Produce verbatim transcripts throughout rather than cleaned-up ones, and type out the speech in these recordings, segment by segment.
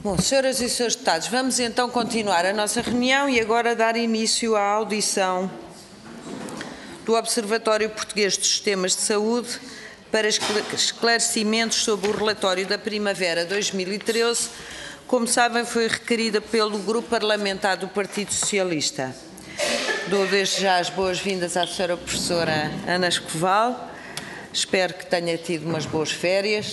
Bom, senhoras e senhores deputados, vamos então continuar a nossa reunião e agora dar início à audição do Observatório Português dos Sistemas de Saúde para esclarecimentos sobre o relatório da Primavera dois mil e treze. Como sabem, foi requerida pelo Grupo Parlamentar do Partido Socialista. Dou desde já as boas-vindas à senhora professora Ana Escoval. Espero que tenha tido umas boas férias.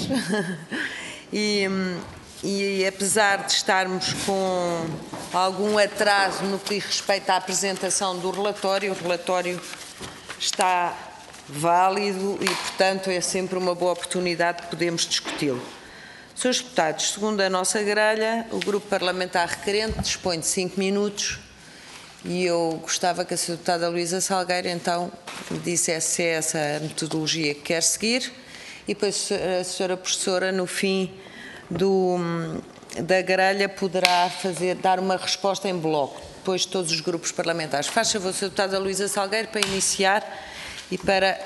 e, e apesar de estarmos com algum atraso no que diz respeito à apresentação do relatório, o relatório está válido e, portanto, é sempre uma boa oportunidade de podermos discuti-lo. Senhores deputados, segundo a nossa grelha, o Grupo Parlamentar requerente dispõe de cinco minutos e eu gostava que a senhora deputada Luísa Salgueiro, então, me dissesse se é essa a metodologia que quer seguir e depois a senhora professora, no fim do, da grelha, poderá fazer, dar uma resposta em bloco, depois de todos os grupos parlamentares. Faz favor, senhora deputada Luísa Salgueiro, para iniciar e para...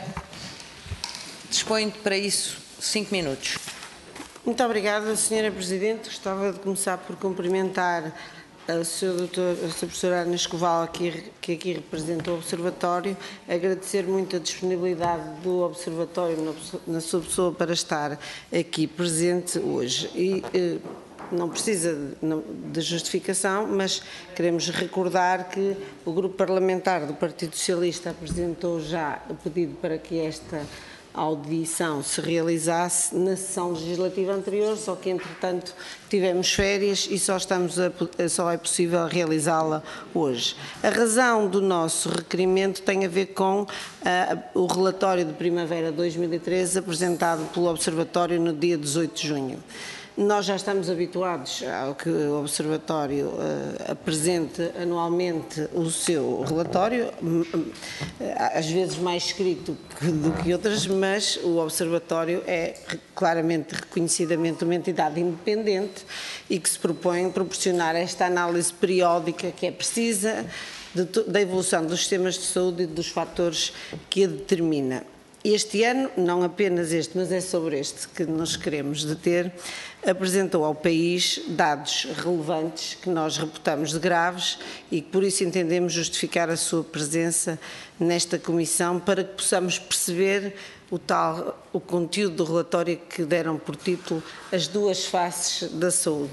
dispõe para isso cinco minutos. Muito obrigada, senhora Presidente. Gostava de começar por cumprimentar a senhora doutora, a senhora professora Ana Escoval, que, que aqui representa o Observatório, agradecer muito a disponibilidade do Observatório na, na sua pessoa para estar aqui presente hoje. E, eh, não precisa de justificação, mas queremos recordar que o Grupo Parlamentar do Partido Socialista apresentou já o pedido para que esta audição se realizasse na sessão legislativa anterior, só que entretanto tivemos férias e só, estamos a, só é possível realizá-la hoje. A razão do nosso requerimento tem a ver com uh, o relatório de Primavera dois mil e treze apresentado pelo Observatório no dia dezoito de junho. Nós já estamos habituados ao que o Observatório uh, apresente anualmente o seu relatório, às vezes mais escrito do que outras, mas o Observatório é claramente, reconhecidamente, uma entidade independente e que se propõe proporcionar esta análise periódica que é precisa de, da evolução dos sistemas de saúde e dos fatores que a determina. Este ano, não apenas este, mas é sobre este que nós queremos deter, apresentou ao país dados relevantes que nós reputamos de graves e que por isso entendemos justificar a sua presença nesta comissão para que possamos perceber o tal, o conteúdo do relatório que deram por título As Duas Faces da Saúde.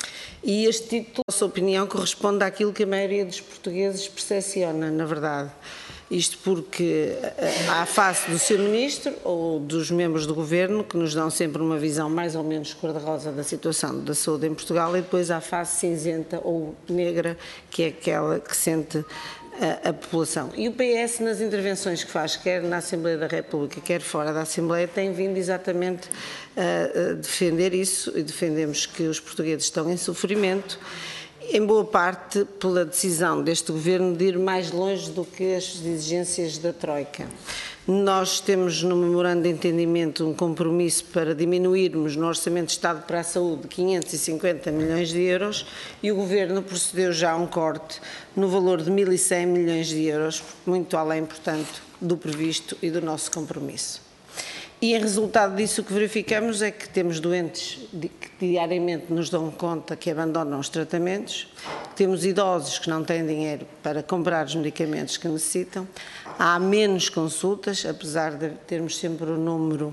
E este título, na sua opinião, corresponde àquilo que a maioria dos portugueses percepciona, na verdade. Isto porque há a face do seu Ministro ou dos membros do Governo, que nos dão sempre uma visão mais ou menos cor-de-rosa da situação da saúde em Portugal, e depois há a face cinzenta ou negra, que é aquela que sente a, a população. E o P S, nas intervenções que faz, quer na Assembleia da República, quer fora da Assembleia, tem vindo exatamente a, a defender isso, e defendemos que os portugueses estão em sofrimento, em boa parte pela decisão deste Governo de ir mais longe do que as exigências da Troika. Nós temos no memorando de entendimento um compromisso para diminuirmos no Orçamento de Estado para a Saúde quinhentos e cinquenta milhões de euros e o Governo procedeu já a um corte no valor de mil e cem milhões de euros, muito além, portanto, do previsto e do nosso compromisso. E em resultado disso o que verificamos é que temos doentes que diariamente nos dão conta que abandonam os tratamentos, temos idosos que não têm dinheiro para comprar os medicamentos que necessitam, há menos consultas, apesar de termos sempre o número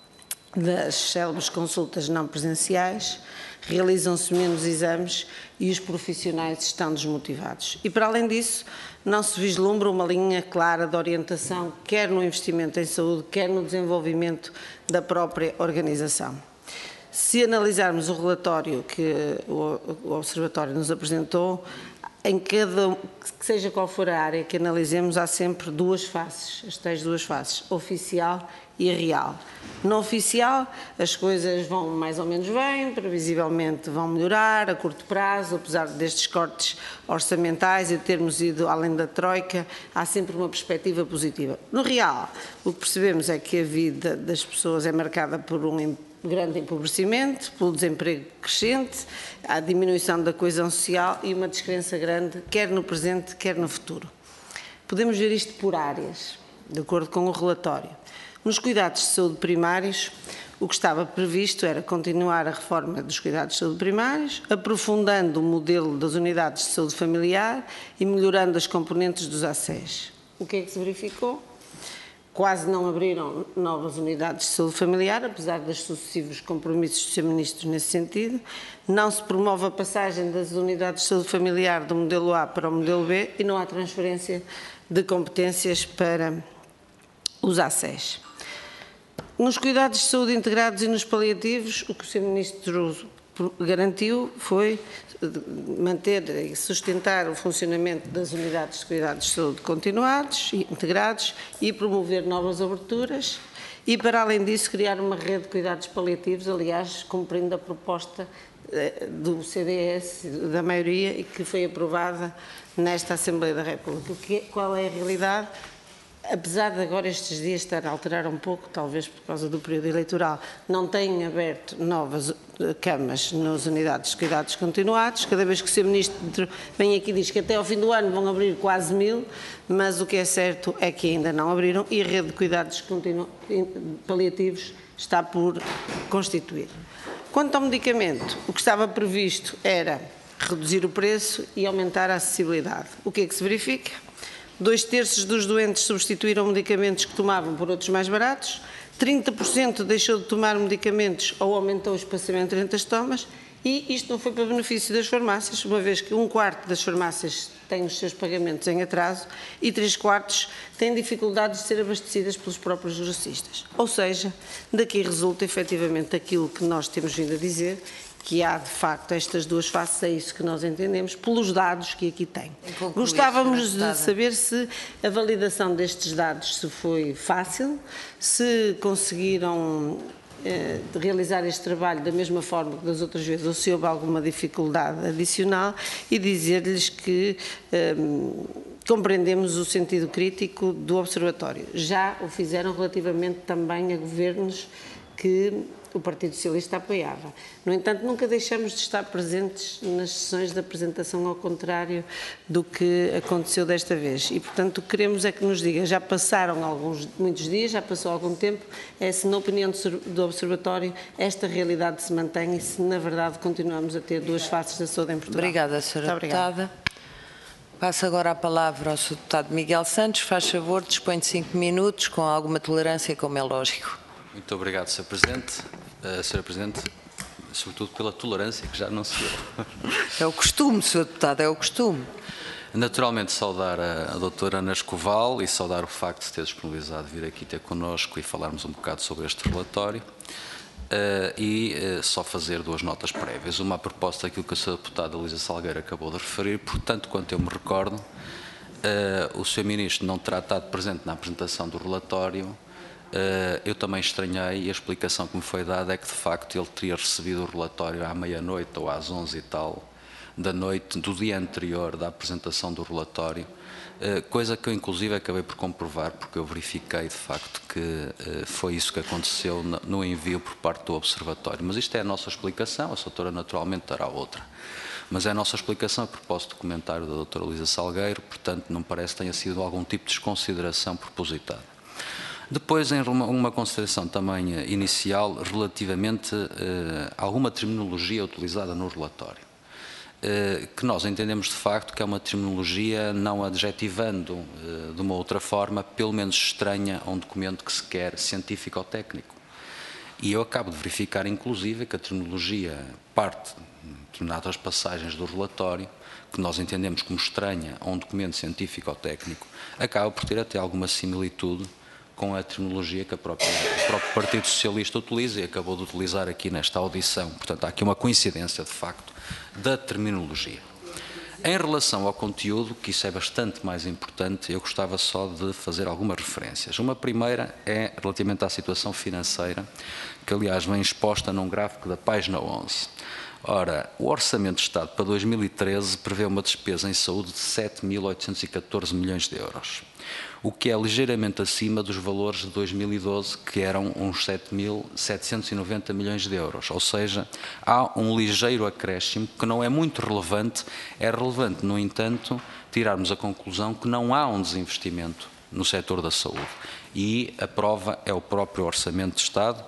das célebres consultas não presenciais, realizam-se menos exames e os profissionais estão desmotivados. E para além disso, não se vislumbra uma linha clara de orientação, quer no investimento em saúde, quer no desenvolvimento da própria organização. Se analisarmos o relatório que o Observatório nos apresentou, em cada, que seja qual for a área que analisemos, há sempre duas faces, as tais duas faces, oficial e real. No oficial, as coisas vão mais ou menos bem, previsivelmente vão melhorar a curto prazo, apesar destes cortes orçamentais e de termos ido além da Troika, há sempre uma perspectiva positiva. No real, o que percebemos é que a vida das pessoas é marcada por um grande empobrecimento, pelo desemprego crescente, a diminuição da coesão social e uma descrença grande, quer no presente, quer no futuro. Podemos ver isto por áreas, de acordo com o relatório. Nos cuidados de saúde primários, O que estava previsto era continuar a reforma dos cuidados de saúde primários, aprofundando o modelo das unidades de saúde familiar e melhorando as componentes dos A C E S. O que é que se verificou? Quase não abriram novas unidades de saúde familiar, apesar dos sucessivos compromissos do senhor Ministro nesse sentido. Não se promove a passagem das unidades de saúde familiar do modelo A para o modelo B e não há transferência de competências para os A C E S. Nos cuidados de saúde integrados e nos paliativos, o que o senhor Ministro garantiu foi manter e sustentar o funcionamento das unidades de cuidados de saúde continuados e integrados e promover novas aberturas e, para além disso, criar uma rede de cuidados paliativos, aliás, cumprindo a proposta do C D S, da maioria, e que foi aprovada nesta Assembleia da República. O que é, qual é a realidade? Apesar de agora estes dias estar a alterar um pouco, talvez por causa do período eleitoral, não têm aberto novas camas nas unidades de cuidados continuados. Cada vez que o senhor Ministro vem aqui e diz que até ao fim do ano vão abrir quase mil, mas o que é certo é que ainda não abriram e a rede de cuidados paliativos está por constituir. Quanto ao medicamento, o que estava previsto era reduzir o preço e aumentar a acessibilidade. O que é que se verifica? Dois terços dos doentes substituíram medicamentos que tomavam por outros mais baratos, trinta por cento deixou de tomar medicamentos ou aumentou o espaçamento entre as tomas e isto não foi para benefício das farmácias, uma vez que um quarto das farmácias têm os seus pagamentos em atraso e três quartos têm dificuldades de ser abastecidas pelos próprios grossistas. Ou seja, daqui resulta efetivamente aquilo que nós temos vindo a dizer, que há, de facto, estas duas faces, é isso que nós entendemos, pelos dados que aqui tem. Gostávamos de saber se a validação destes dados se foi fácil, se conseguiram eh, realizar este trabalho da mesma forma que das outras vezes, ou se houve alguma dificuldade adicional, e dizer-lhes que eh, compreendemos o sentido crítico do Observatório. Já o fizeram relativamente também a governos que o Partido Socialista apoiava. No entanto, nunca deixamos de estar presentes nas sessões de apresentação, ao contrário do que aconteceu desta vez. E, portanto, o que queremos é que nos diga, já passaram alguns, muitos dias, já passou algum tempo, é se, na opinião do Observatório, esta realidade se mantém e se, na verdade, continuamos a ter duas faces da saúde em Portugal. Obrigada, senhora Deputada. Passo agora a palavra ao senhor Deputado Miguel Santos. Faz favor, dispõe de cinco minutos, com alguma tolerância, como é lógico. Muito obrigado, senhor Presidente. Uh, senhora Presidente, sobretudo pela tolerância que já anunciou. É o costume, senhor Deputado, é o costume. Naturalmente saudar a, a doutora Ana Escoval e saudar o facto de ter disponibilizado vir aqui ter connosco e falarmos um bocado sobre este relatório. Uh, e uh, só fazer duas notas prévias. Uma a propósito daquilo que a senhora Deputada Luísa Salgueiro acabou de referir. Portanto, quanto eu me recordo, uh, o senhor Ministro não terá estado presente na apresentação do relatório. Uh, eu também estranhei e a explicação que me foi dada é que, de facto, ele teria recebido o relatório à meia-noite ou às onze e tal da noite do dia anterior da apresentação do relatório, uh, coisa que eu, inclusive, acabei por comprovar, porque eu verifiquei, de facto, que uh, foi isso que aconteceu no, no envio por parte do Observatório. Mas isto é a nossa explicação, a doutora naturalmente dará outra. Mas é a nossa explicação a propósito do comentário da doutora Luísa Salgueiro, portanto, não parece que tenha sido algum tipo de desconsideração propositada. Depois, em uma, uma consideração também uh, inicial, relativamente uh, a alguma terminologia utilizada no relatório, uh, que nós entendemos de facto que é uma terminologia não adjetivando uh, de uma outra forma, pelo menos estranha a um documento que se quer científico ou técnico. E eu acabo de verificar, inclusive, que a terminologia parte de determinadas passagens do relatório, que nós entendemos como estranha a um documento científico ou técnico, acaba por ter até alguma similitude com a terminologia que a própria, o próprio Partido Socialista utiliza e acabou de utilizar aqui nesta audição. Portanto, há aqui uma coincidência, de facto, da terminologia. Em relação ao conteúdo, que isso é bastante mais importante, eu gostava só de fazer algumas referências. Uma primeira é relativamente à situação financeira, que aliás vem exposta num gráfico da página onze. Ora, o Orçamento de Estado para dois mil e treze prevê uma despesa em saúde de sete mil oitocentos e catorze milhões de euros, o que é ligeiramente acima dos valores de dois mil e doze, que eram uns sete mil setecentos e noventa milhões de euros. Ou seja, há um ligeiro acréscimo que não é muito relevante. É relevante, no entanto, tirarmos a conclusão que não há um desinvestimento no setor da saúde. E a prova é o próprio Orçamento de Estado,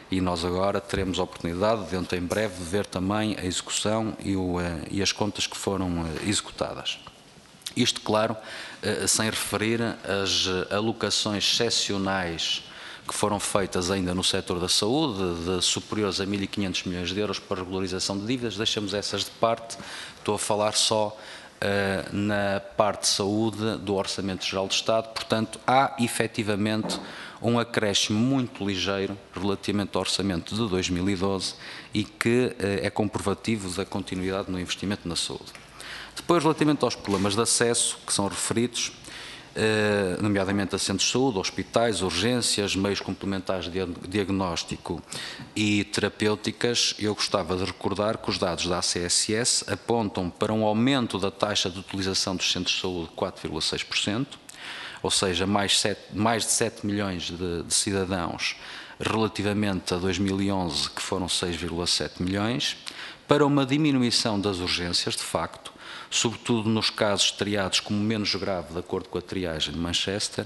e nós agora teremos a oportunidade, dentro em breve, de ver também a execução e, o, e as contas que foram executadas. Isto, claro, sem referir as alocações excepcionais que foram feitas ainda no setor da saúde, de superiores a mil e quinhentos milhões de euros para regularização de dívidas. Deixamos essas de parte, estou a falar só uh, na parte de saúde do Orçamento Geral do Estado. Portanto, há efetivamente um acréscimo muito ligeiro relativamente ao orçamento de dois mil e doze e que uh, é comprovativo da continuidade no investimento na saúde. Depois, relativamente aos problemas de acesso que são referidos, nomeadamente a centros de saúde, hospitais, urgências, meios complementares de diagnóstico e terapêuticas, eu gostava de recordar que os dados da A C S S apontam para um aumento da taxa de utilização dos centros de saúde de quatro vírgula seis por cento, ou seja, mais, sete, mais de sete milhões de, de cidadãos relativamente a dois mil e onze, que foram seis vírgula sete milhões, para uma diminuição das urgências, de facto, sobretudo nos casos triados como menos grave, de acordo com a triagem de Manchester,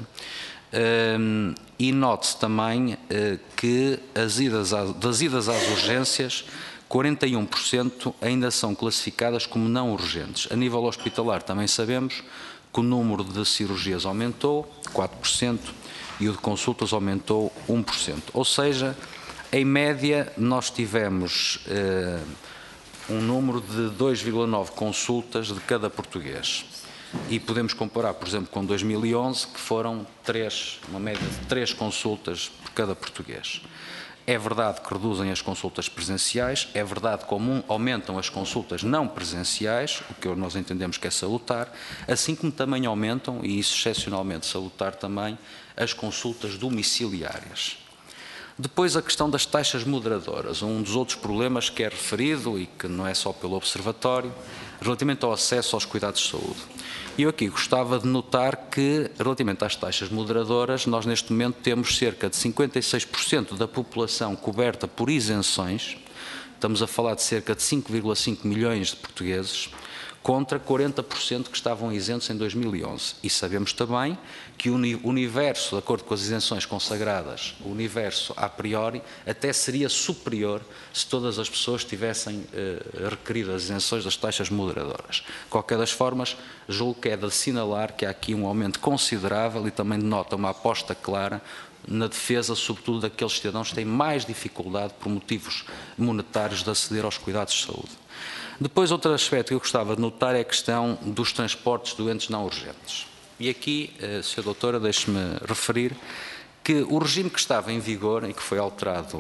um, e note-se também uh, que as idas às, das idas às urgências, quarenta e um por cento ainda são classificadas como não urgentes. A nível hospitalar também sabemos que o número de cirurgias aumentou, quatro por cento, e o de consultas aumentou, um por cento. Ou seja, em média, nós tivemos uh, um número de dois vírgula nove consultas de cada português. E podemos comparar, por exemplo, com dois mil e onze, que foram três, uma média de três consultas por cada português. É verdade que reduzem as consultas presenciais, é verdade que aumentam as consultas não presenciais, o que nós entendemos que é salutar, assim como também aumentam, e isso excepcionalmente salutar também, as consultas domiciliárias. Depois a questão das taxas moderadoras, um dos outros problemas que é referido e que não é só pelo Observatório, relativamente ao acesso aos cuidados de saúde. E eu aqui gostava de notar que, relativamente às taxas moderadoras, nós neste momento temos cerca de cinquenta e seis por cento da população coberta por isenções, estamos a falar de cerca de cinco vírgula cinco milhões de portugueses, contra quarenta por cento que estavam isentos em dois mil e onze. E sabemos também que o universo, de acordo com as isenções consagradas, o universo a priori até seria superior se todas as pessoas tivessem eh, requerido as isenções das taxas moderadoras. De qualquer das formas, julgo que é de assinalar que há aqui um aumento considerável e também denota uma aposta clara na defesa, sobretudo, daqueles cidadãos que têm mais dificuldade por motivos monetários de aceder aos cuidados de saúde. Depois, outro aspecto que eu gostava de notar é a questão dos transportes de doentes não urgentes. E aqui, senhora Doutora, deixe-me referir que o regime que estava em vigor e que foi alterado uh,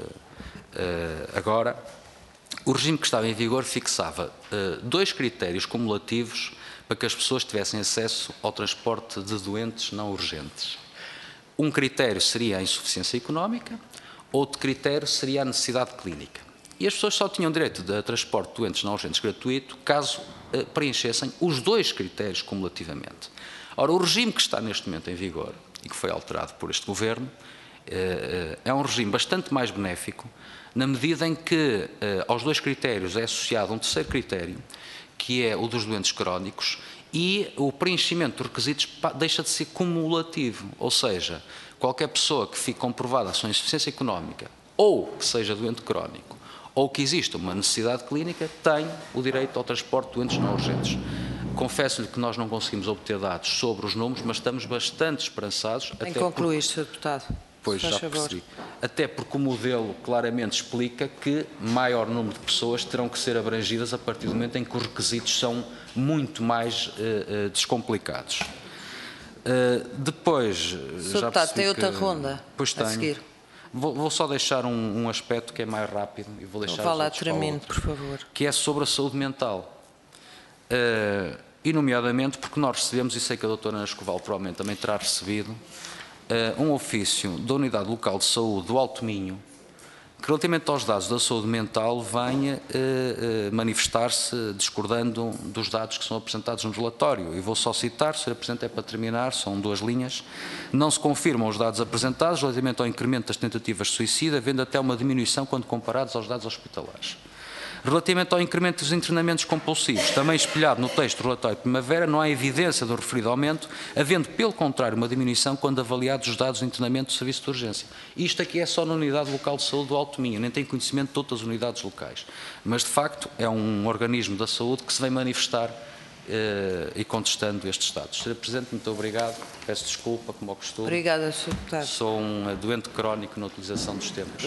uh, agora, o regime que estava em vigor fixava uh, dois critérios cumulativos para que as pessoas tivessem acesso ao transporte de doentes não urgentes. Um critério seria a insuficiência económica, outro critério seria a necessidade clínica. E as pessoas só tinham direito a transporte de doentes não urgentes gratuito caso eh, preenchessem os dois critérios cumulativamente. Ora, o regime que está neste momento em vigor e que foi alterado por este Governo eh, é um regime bastante mais benéfico na medida em que eh, aos dois critérios é associado um terceiro critério, que é o dos doentes crónicos, e o preenchimento dos requisitos deixa de ser cumulativo, ou seja, qualquer pessoa que fique comprovada a sua insuficiência económica ou que seja doente crónico ou que exista uma necessidade clínica, tem o direito ao transporte de doentes não urgentes. Confesso-lhe que nós não conseguimos obter dados sobre os números, mas estamos bastante esperançados. Tem que concluir, senhor Deputado. Pois, já percebi. Até porque o modelo claramente explica que maior número de pessoas terão que ser abrangidas a partir do momento em que os requisitos são muito mais uh, uh, descomplicados. Uh, depois, senhor já Deputado, tem outra que, ronda pois a tenho. seguir. Vou, vou só deixar um, um aspecto que é mais rápido e vou deixar Vá os lá, outros para o termine, outro, por favor. que é sobre a saúde mental. Uh, e nomeadamente porque nós recebemos, e sei que a doutora Ana Escoval provavelmente também terá recebido, uh, um ofício da Unidade Local de Saúde do Alto Minho, que relativamente aos dados da saúde mental venha uh, uh, manifestar-se discordando dos dados que são apresentados no relatório. E vou só citar, senhor Presidente, é para terminar, são duas linhas. Não se confirmam os dados apresentados relativamente ao incremento das tentativas de suicídio, havendo até uma diminuição quando comparados aos dados hospitalares. Relativamente ao incremento dos internamentos compulsivos, também espelhado no texto do relatório de primavera, não há evidência do referido aumento, havendo, pelo contrário, uma diminuição quando avaliados os dados de internamento do serviço de urgência. Isto aqui é só na Unidade Local de Saúde do Alto Minho, nem tenho conhecimento de outras unidades locais. Mas, de facto, é um organismo da saúde que se vem manifestar eh, e contestando estes dados. senhora Presidente, muito obrigado. Peço desculpa, como ao costume. Obrigada, senhor Deputado. Sou um doente crónico na utilização dos tempos.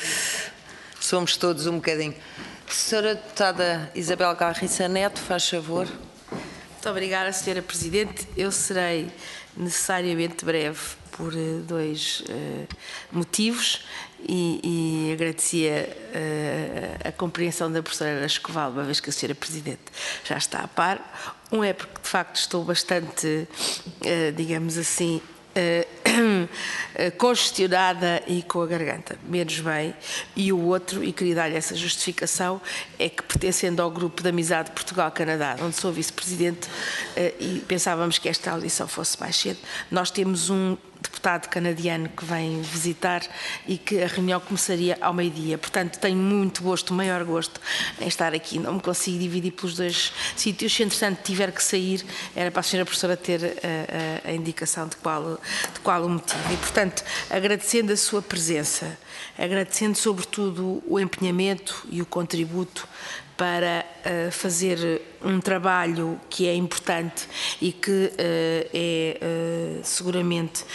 Somos todos um bocadinho. senhora Deputada Isabel Garriça Neto, faz favor. Muito obrigada, senhora Presidente. Eu serei necessariamente breve por uh, dois uh, motivos e, e agradecia uh, a compreensão da professora Ana Escoval, uma vez que a senhora Presidente já está a par. Um é porque, de facto, estou bastante, uh, digamos assim, Uh, congestionada e com a garganta menos bem, e o outro, e queria dar-lhe essa justificação, é que pertencendo ao grupo de amizade Portugal-Canadá, onde sou vice-presidente, uh, e pensávamos que esta audição fosse mais cedo, nós temos um deputado canadiano que vem visitar e que a reunião começaria ao meio-dia. Portanto, tenho muito gosto, maior gosto em estar aqui. Não me consigo dividir pelos dois sítios. Se, entretanto, tiver que sair, era para a senhora professora ter a, a, a indicação de qual, de qual o motivo. E, portanto, agradecendo a sua presença, agradecendo, sobretudo, o empenhamento e o contributo para uh, fazer um trabalho que é importante e que uh, é uh, seguramente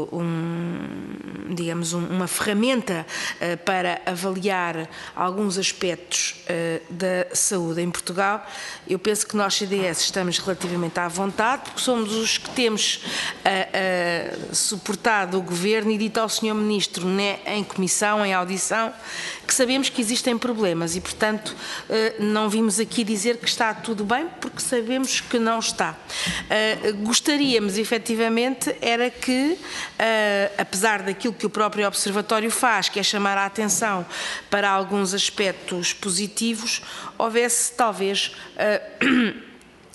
um, digamos, um, uma ferramenta uh, para avaliar alguns aspectos uh, da saúde em Portugal. Eu penso que nós, C D S, estamos relativamente à vontade, porque somos os que temos uh, uh, suportado o Governo e dito ao senhor Ministro, né, em comissão, em audição, que sabemos que existem problemas e, portanto, uh, não vimos aqui dizer que está tudo bem, porque sabemos que não está. Uh, gostaríamos, efetivamente, era que, uh, apesar daquilo que o próprio Observatório faz, que é chamar a atenção para alguns aspectos positivos, houvesse, talvez, uh,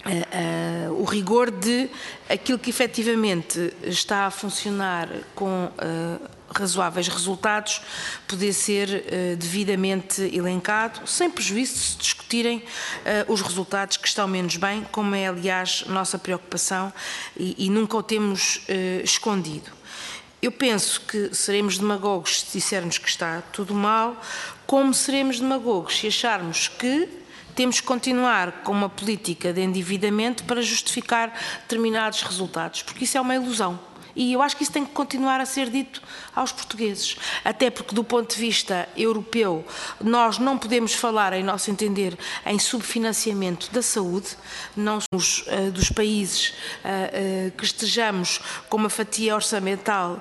Uh, uh, o rigor de aquilo que efetivamente está a funcionar com uh, razoáveis resultados poder ser uh, devidamente elencado, sem prejuízo de se discutirem uh, os resultados que estão menos bem, como é, aliás, nossa preocupação e, e nunca o temos uh, escondido. Eu penso que seremos demagogos se dissermos que está tudo mal, como seremos demagogos se acharmos que temos que continuar com uma política de endividamento para justificar determinados resultados, porque isso é uma ilusão. E eu acho que isso tem que continuar a ser dito aos portugueses. Até porque, do ponto de vista europeu, nós não podemos falar, em nosso entender, em subfinanciamento da saúde. Não somos uh, dos países uh, uh, que estejamos com uma fatia orçamental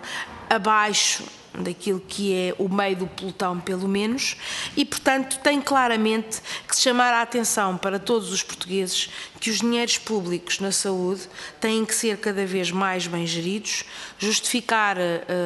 abaixo daquilo que é o meio do pelotão, pelo menos, e, portanto, tem claramente que se chamar a atenção para todos os portugueses que os dinheiros públicos na saúde têm que ser cada vez mais bem geridos, justificar,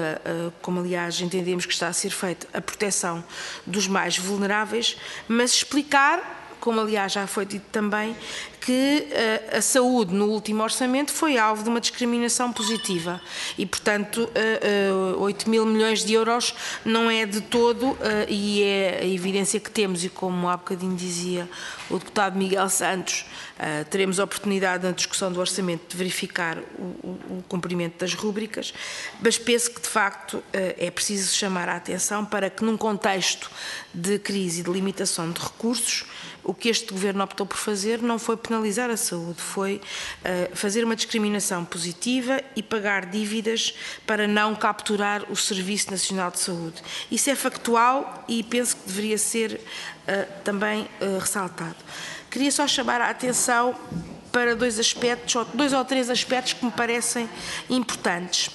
como aliás entendemos que está a ser feito, a proteção dos mais vulneráveis, mas explicar, como aliás já foi dito também, que uh, a saúde no último orçamento foi alvo de uma discriminação positiva e, portanto, uh, uh, oito mil milhões de euros não é de todo, uh, e é a evidência que temos, e como há bocadinho dizia o deputado Miguel Santos, uh, teremos a oportunidade na discussão do orçamento de verificar o, o, o cumprimento das rúbricas, mas penso que, de facto, uh, é preciso chamar a atenção para que, num contexto de crise e de limitação de recursos, o que este Governo optou por fazer não foi penalizar a saúde, foi uh, fazer uma discriminação positiva e pagar dívidas para não capturar o Serviço Nacional de Saúde. Isso é factual e penso que deveria ser uh, também uh, ressaltado. Queria só chamar a atenção para dois aspectos, ou dois ou três aspectos que me parecem importantes.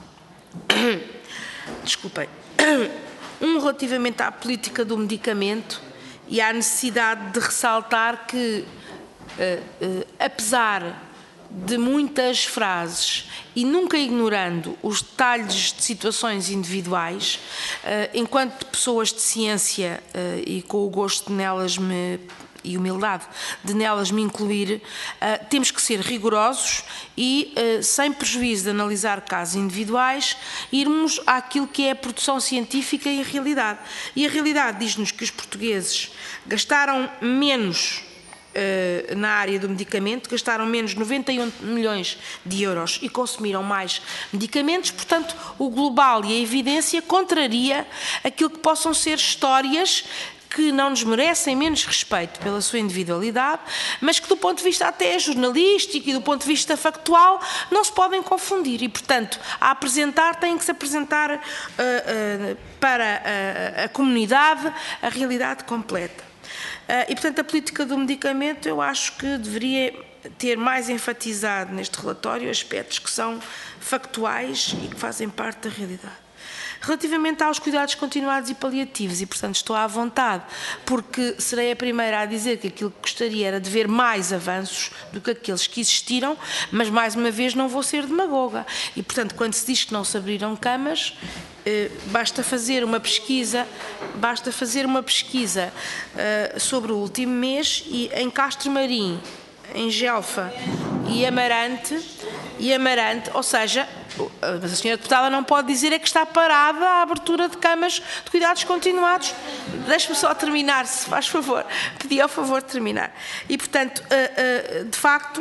Desculpem. Um relativamente à política do medicamento e à necessidade de ressaltar que, uh, uh, apesar de muitas frases e nunca ignorando os detalhes de situações individuais, uh, enquanto pessoas de ciência uh, e com o gosto nelas me e humildade de nelas me incluir, uh, temos que ser rigorosos e, uh, sem prejuízo de analisar casos individuais, irmos àquilo que é a produção científica e a realidade. E a realidade diz-nos que os portugueses gastaram menos na área do medicamento, gastaram menos noventa e um milhões de euros e consumiram mais medicamentos, portanto, o global e a evidência contraria aquilo que possam ser histórias que não nos merecem menos respeito pela sua individualidade, mas que do ponto de vista até jornalístico e do ponto de vista factual não se podem confundir e, portanto, a apresentar têm que se apresentar uh, uh, para a, a comunidade a realidade completa. Uh, e, portanto, a política do medicamento eu acho que deveria ter mais enfatizado neste relatório aspectos que são factuais e que fazem parte da realidade. Relativamente aos cuidados continuados e paliativos, e portanto estou à vontade, porque serei a primeira a dizer que aquilo que gostaria era de ver mais avanços do que aqueles que existiram, mas mais uma vez não vou ser demagoga. E portanto, quando se diz que não se abriram camas, eh, basta fazer uma pesquisa, basta fazer uma pesquisa eh, sobre o último mês e em Castro Marim, em Gelfa e Amarante, e Amarante, ou seja, mas a senhora deputada não pode dizer é que está parada a abertura de camas de cuidados continuados. Deixe-me só terminar, se faz favor. Pedi ao favor de terminar. E, portanto, de facto,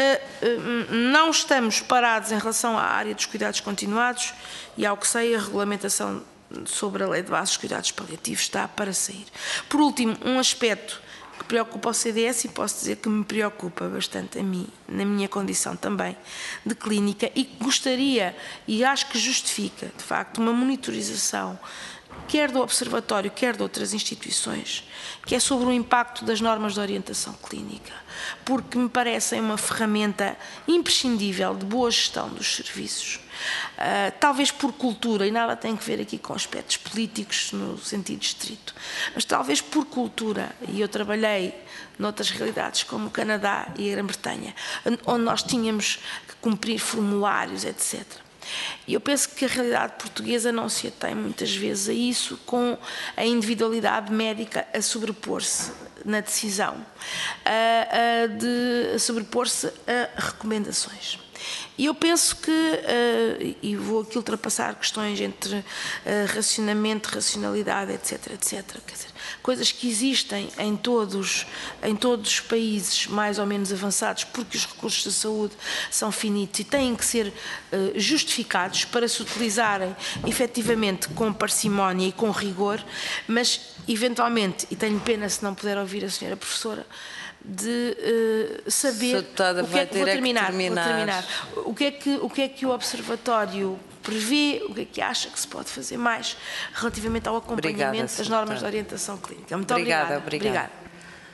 não estamos parados em relação à área dos cuidados continuados e, ao que sei, a regulamentação sobre a lei de base dos cuidados paliativos está para sair. Por último, um aspecto que preocupa o C D S e posso dizer que me preocupa bastante a mim, na minha condição também de clínica, e que gostaria, e acho que justifica, de facto, uma monitorização, quer do Observatório, quer de outras instituições, que é sobre o impacto das normas de orientação clínica, porque me parecem uma ferramenta imprescindível de boa gestão dos serviços. Uh, talvez por cultura, e nada tem que ver aqui com aspectos políticos no sentido estrito, mas talvez por cultura, e eu trabalhei noutras realidades como o Canadá e a Grã-Bretanha, onde nós tínhamos que cumprir formulários, etcétera. E eu penso que a realidade portuguesa não se atém muitas vezes a isso, com a individualidade médica a sobrepor-se na decisão, a, a de sobrepor-se a recomendações. E eu penso que, uh, e vou aqui ultrapassar questões entre uh, racionamento, racionalidade, etc, etcétera. Quer dizer, coisas que existem em todos, em todos os países mais ou menos avançados, porque os recursos de saúde são finitos e têm que ser uh, justificados para se utilizarem efetivamente com parcimónia e com rigor, mas eventualmente, e tenho pena se não puder ouvir a senhora professora, de uh, saber o que é que, vou terminar, vou terminar, o que é que o que é que o Observatório prevê, o que é que acha que se pode fazer mais relativamente ao acompanhamento obrigada, das normas de orientação clínica. Muito obrigada. Obrigada. obrigada.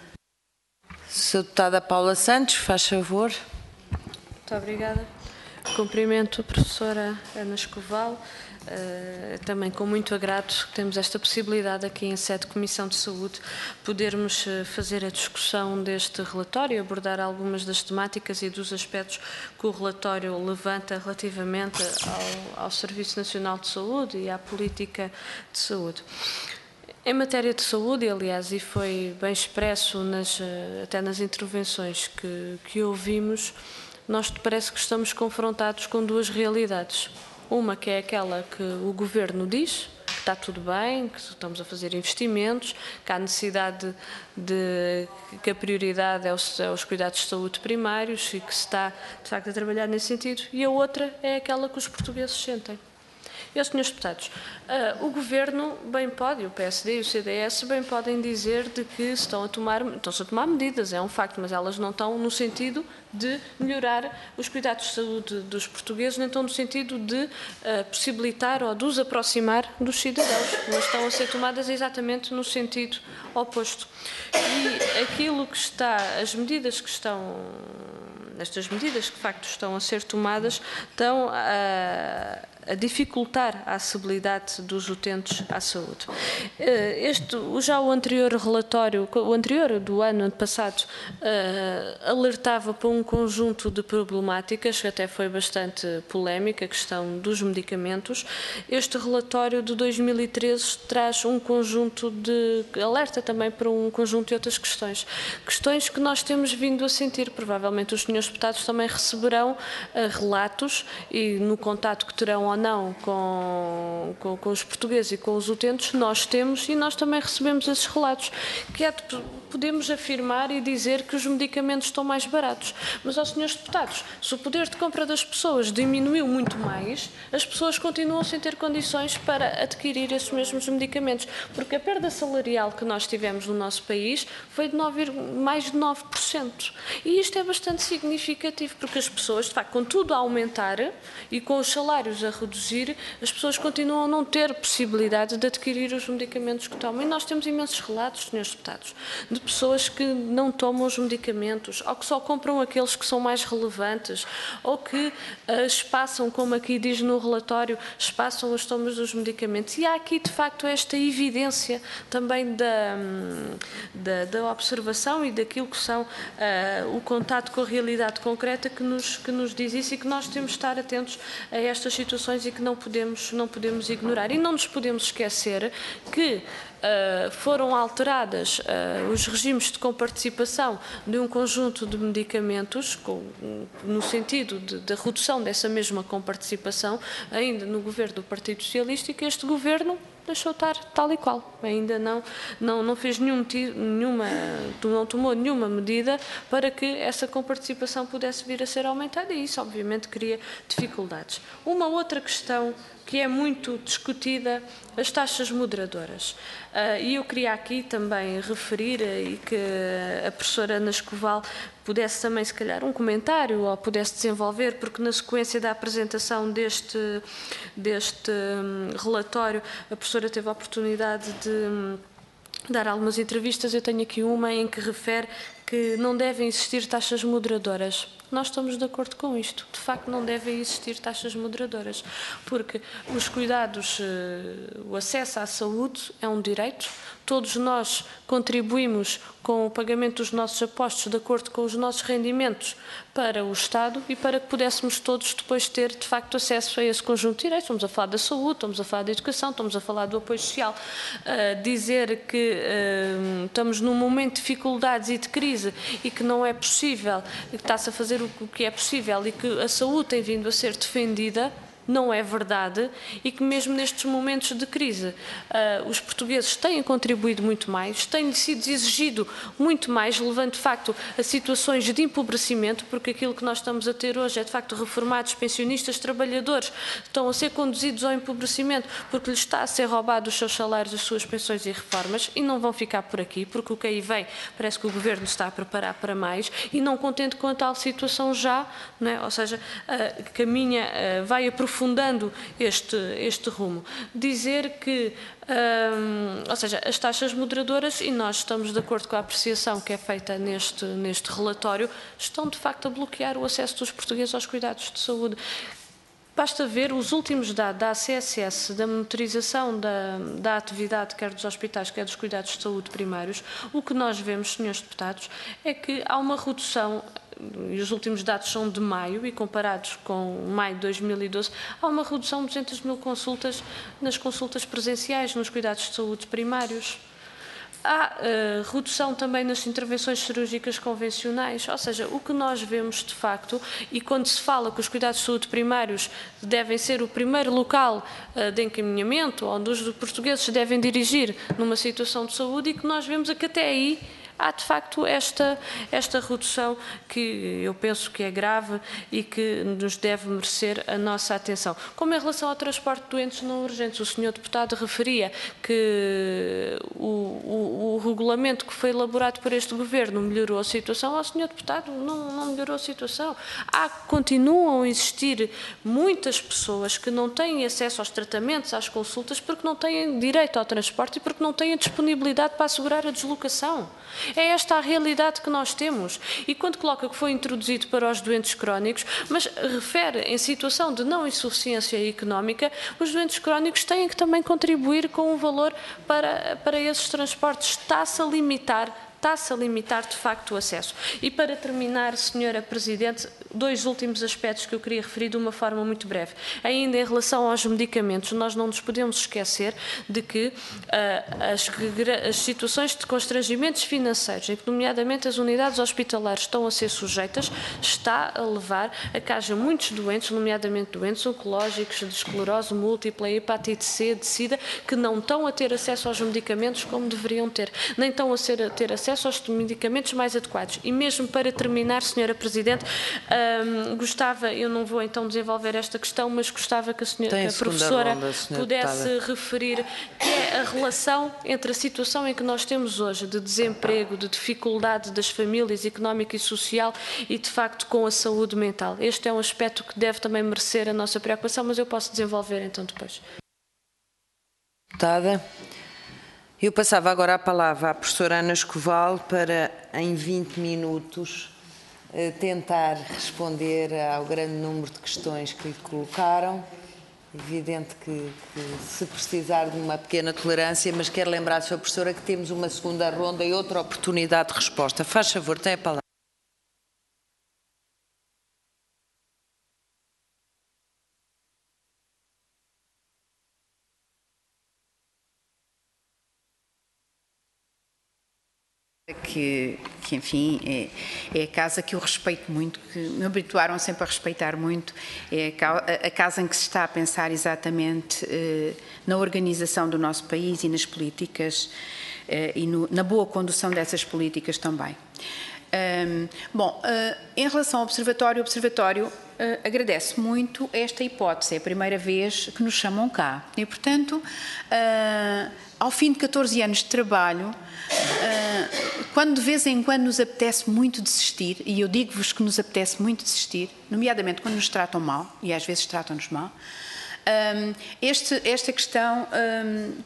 senhora Deputada Paula Santos, faz favor. Muito obrigada. Cumprimento a professora Ana Escoval. Uh, também com muito agrado que temos esta possibilidade aqui em sede de Comissão de Saúde podermos uh, fazer a discussão deste relatório, abordar algumas das temáticas e dos aspectos que o relatório levanta relativamente ao, ao Serviço Nacional de Saúde e à política de saúde. Em matéria de saúde, aliás, e foi bem expresso nas, até nas intervenções que, que ouvimos, nós parece que estamos confrontados com duas realidades. Uma que é aquela que o Governo diz, que está tudo bem, que estamos a fazer investimentos, que há necessidade de, que a prioridade é os, é os cuidados de saúde primários e que se está, de facto, a trabalhar nesse sentido. E a outra é aquela que os portugueses sentem. E, senhores deputados, uh, o Governo bem pode, o P S D e o C D S bem podem dizer de que estão a tomar, estão-se a tomar medidas, é um facto, mas elas não estão no sentido de melhorar os cuidados de saúde dos portugueses, nem estão no sentido de uh, possibilitar ou de os aproximar dos cidadãos, mas estão a ser tomadas exatamente no sentido oposto. E aquilo que está, as medidas que estão, estas medidas que de facto estão a ser tomadas, estão a, a dificultar aumentar a acessibilidade dos utentes à saúde. Este, já o anterior relatório, o anterior do ano passado, alertava para um conjunto de problemáticas, que até foi bastante polémica, a questão dos medicamentos. Este relatório de dois mil e treze traz um conjunto de, alerta também para um conjunto de outras questões. Questões que nós temos vindo a sentir, provavelmente os senhores deputados também receberão uh, relatos e no contato que terão ou não com, com, com os portugueses e com os utentes, nós temos e nós também recebemos esses relatos, que é, podemos afirmar e dizer que os medicamentos estão mais baratos. Mas, aos senhores deputados, se o poder de compra das pessoas diminuiu muito mais, as pessoas continuam sem ter condições para adquirir esses mesmos medicamentos, porque a perda salarial que nós tivemos no nosso país foi de nove, mais de nove por cento. E isto é bastante significativo, porque as pessoas, de facto, com tudo a aumentar e com os salários a reduzir, as pessoas continuam a não ter possibilidade de adquirir os medicamentos que tomam. E nós temos imensos relatos, senhores deputados, de pessoas que não tomam os medicamentos, ou que só compram aqueles que são mais relevantes, ou que uh, espaçam, como aqui diz no relatório, espaçam as tomas dos medicamentos. E há aqui, de facto, esta evidência também da, da, da observação e daquilo que são uh, o contato com a realidade concreta que nos, que nos diz isso, e que nós temos de estar atentos a estas situações e que não podemos, não podemos ignorar. E não nos podemos esquecer que Uh, foram alteradas uh, os regimes de comparticipação de um conjunto de medicamentos, com, no sentido de, de redução dessa mesma comparticipação, ainda no governo do Partido Socialista, e que este governo deixou estar tal e qual. Ainda não, não, não fez nenhum, nenhuma, não tomou nenhuma medida para que essa comparticipação pudesse vir a ser aumentada, e isso obviamente cria dificuldades. Uma outra questão que é muito discutida, as taxas moderadoras. Uh, e eu queria aqui também referir, uh, e que a professora Ana Escoval pudesse também, se calhar, um comentário ou pudesse desenvolver, porque na sequência da apresentação deste, deste um, relatório, a professora teve a oportunidade de um, dar algumas entrevistas. Eu tenho aqui uma em que refere que não devem existir taxas moderadoras. Nós estamos de acordo com isto. De facto, não devem existir taxas moderadoras, porque os cuidados, o acesso à saúde é um direito. Todos nós contribuímos com o pagamento dos nossos apostos de acordo com os nossos rendimentos para o Estado e para que pudéssemos todos depois ter, de facto, acesso a esse conjunto de direitos. Estamos a falar da saúde, estamos a falar da educação, estamos a falar do apoio social. Uh, dizer que uh, estamos num momento de dificuldades e de crise e que não é possível, que está-se a fazer o que é possível e que a saúde tem vindo a ser defendida, não é verdade, e que mesmo nestes momentos de crise uh, os portugueses têm contribuído muito mais, tem sido exigido muito mais, levando de facto a situações de empobrecimento, porque aquilo que nós estamos a ter hoje é de facto reformados, pensionistas, trabalhadores, estão a ser conduzidos ao empobrecimento porque lhes está a ser roubado os seus salários, as suas pensões e reformas, e não vão ficar por aqui, porque o que aí vem parece que o Governo está a preparar para mais, e não contente com a tal situação já, não é? Ou seja, uh, caminha, uh, vai aprofundando fundando este, este rumo. Dizer que, hum, ou seja, as taxas moderadoras, e nós estamos de acordo com a apreciação que é feita neste, neste relatório, estão de facto a bloquear o acesso dos portugueses aos cuidados de saúde. Basta ver os últimos dados da A C S S, da monitorização da, da atividade, quer dos hospitais, quer dos cuidados de saúde primários. O que nós vemos, senhores deputados, é que há uma redução, e os últimos dados são de maio, e comparados com maio de dois mil e doze, há uma redução de duzentas mil consultas nas consultas presenciais, nos cuidados de saúde primários. Há uh, redução também nas intervenções cirúrgicas convencionais, ou seja, o que nós vemos de facto, e quando se fala que os cuidados de saúde primários devem ser o primeiro local uh, de encaminhamento, onde os portugueses se devem dirigir numa situação de saúde, e que nós vemos é que até aí há de facto esta, esta redução que eu penso que é grave e que nos deve merecer a nossa atenção. Como em relação ao transporte de doentes não urgentes, o senhor deputado referia que o, o, o regulamento que foi elaborado por este Governo melhorou a situação. Ao senhor deputado, não, não melhorou a situação. Há, continuam a existir muitas pessoas que não têm acesso aos tratamentos, às consultas, porque não têm direito ao transporte e porque não têm a disponibilidade para assegurar a deslocação. É esta a realidade que nós temos. E quando coloca que foi introduzido para os doentes crónicos, mas refere em situação de não insuficiência económica, os doentes crónicos têm que também contribuir com um valor para, para esses transportes. Está-se a limitar Está-se a limitar, de facto, o acesso. E para terminar, senhora Presidente, dois últimos aspectos que eu queria referir de uma forma muito breve. Ainda em relação aos medicamentos, nós não nos podemos esquecer de que uh, as, as situações de constrangimentos financeiros, em que nomeadamente as unidades hospitalares estão a ser sujeitas, está a levar a que haja muitos doentes, nomeadamente doentes oncológicos, de esclerose múltipla, hepatite C, de sida, que não estão a ter acesso aos medicamentos como deveriam ter, nem estão a, ser, a ter acesso aos medicamentos mais adequados. E mesmo para terminar, senhora Presidente, hum, gostava, eu não vou então desenvolver esta questão, mas gostava que a, senhora, que a professora ronda, pudesse deputada. referir que é a relação entre a situação em que nós temos hoje de desemprego, de dificuldade das famílias económica e social e de facto com a saúde mental. Este é um aspecto que deve também merecer a nossa preocupação, mas eu posso desenvolver então depois. Deputada. Eu passava agora a palavra à professora Ana Escoval para, em vinte minutos, tentar responder ao grande número de questões que lhe colocaram. Evidente que, que se precisar de uma pequena tolerância, mas quero lembrar a senhora professora que temos uma segunda ronda e outra oportunidade de resposta. Faz favor, tem a palavra. Que, que, enfim, é, é a casa que eu respeito muito, que me habituaram sempre a respeitar muito, é a, a casa em que se está a pensar exatamente eh, na organização do nosso país e nas políticas eh, e no, na boa condução dessas políticas também. Um, bom, uh, em relação ao Observatório, o Observatório uh, agradece muito esta hipótese, é a primeira vez que nos chamam cá e, portanto, uh, ao fim de catorze anos de trabalho, uh, quando de vez em quando nos apetece muito desistir, e eu digo-vos que nos apetece muito desistir, nomeadamente quando nos tratam mal, e às vezes tratam-nos mal, um, este, esta questão... Um,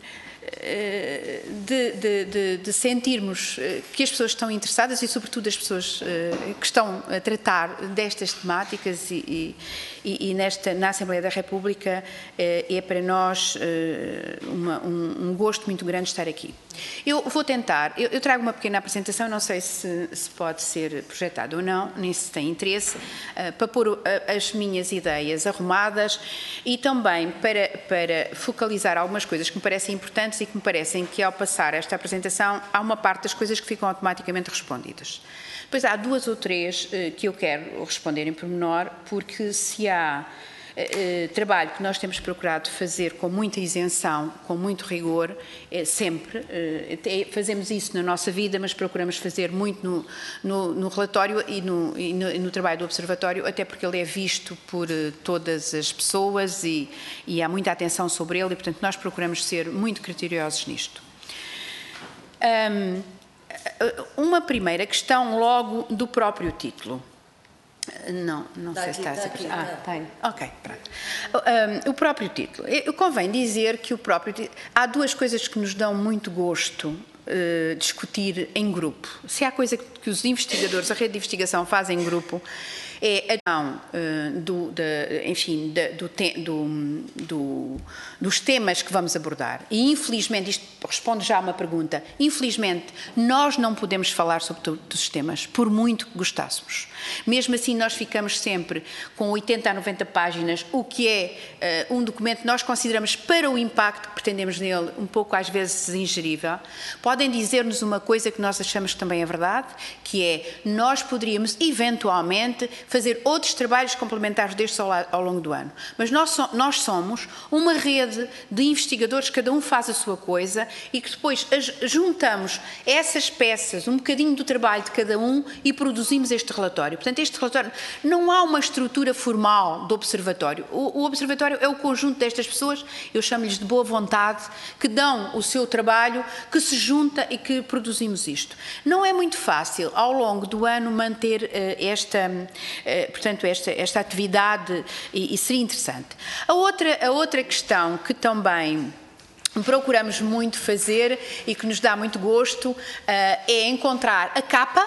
De, de, de, de sentirmos que as pessoas estão interessadas e, sobretudo, as pessoas que estão a tratar destas temáticas e, e, e nesta, na Assembleia da República, é para nós uma, um, um gosto muito grande estar aqui. Eu vou tentar, eu, eu trago uma pequena apresentação, não sei se, se pode ser projetado ou não, nem se tem interesse, para pôr as minhas ideias arrumadas e também para, para focalizar algumas coisas que me parecem importantes e que me parecem que, ao passar esta apresentação, há uma parte das coisas que ficam automaticamente respondidas. Depois há duas ou três que eu quero responder em pormenor, porque se há Uh, trabalho que nós temos procurado fazer com muita isenção, com muito rigor, é, sempre, uh, é, fazemos isso na nossa vida, mas procuramos fazer muito no, no, no relatório e no, e, no, e no trabalho do Observatório, até porque ele é visto por uh, todas as pessoas e, e há muita atenção sobre ele e, portanto, nós procuramos ser muito criteriosos nisto. Um, uma primeira questão logo do próprio título. Não, não sei se está a ser... Ah, tem. Ok, pronto. Um, o próprio título. Eu, convém dizer que o próprio título... Há duas coisas que nos dão muito gosto uh, discutir em grupo. Se há coisa que os investigadores, a rede de investigação faz em grupo, é a questão uh, do, de, enfim, de, do, te, do, do, dos temas que vamos abordar. E, infelizmente, isto responde já a uma pergunta, infelizmente, nós não podemos falar sobre todos os temas, por muito que gostássemos. Mesmo assim, nós ficamos sempre com oitenta a noventa páginas, o que é uh, um documento que nós consideramos, para o impacto que pretendemos nele, um pouco às vezes ingerível. Podem dizer-nos uma coisa que nós achamos que também é verdade, que é, nós poderíamos, eventualmente, fazer outros trabalhos complementares destes ao, ao longo do ano. Mas nós, so, nós somos uma rede de investigadores, cada um faz a sua coisa e que depois as, juntamos essas peças, um bocadinho do trabalho de cada um e produzimos este relatório. Portanto, este relatório, não há uma estrutura formal do Observatório. O, o Observatório é o conjunto destas pessoas, eu chamo-lhes de boa vontade, que dão o seu trabalho, que se junta e que produzimos isto. Não é muito fácil, ao longo do ano, manter uh, esta... Uh, portanto, esta, esta atividade e, e seria interessante. A outra, a outra questão que também procuramos muito fazer e que nos dá muito gosto é encontrar a capa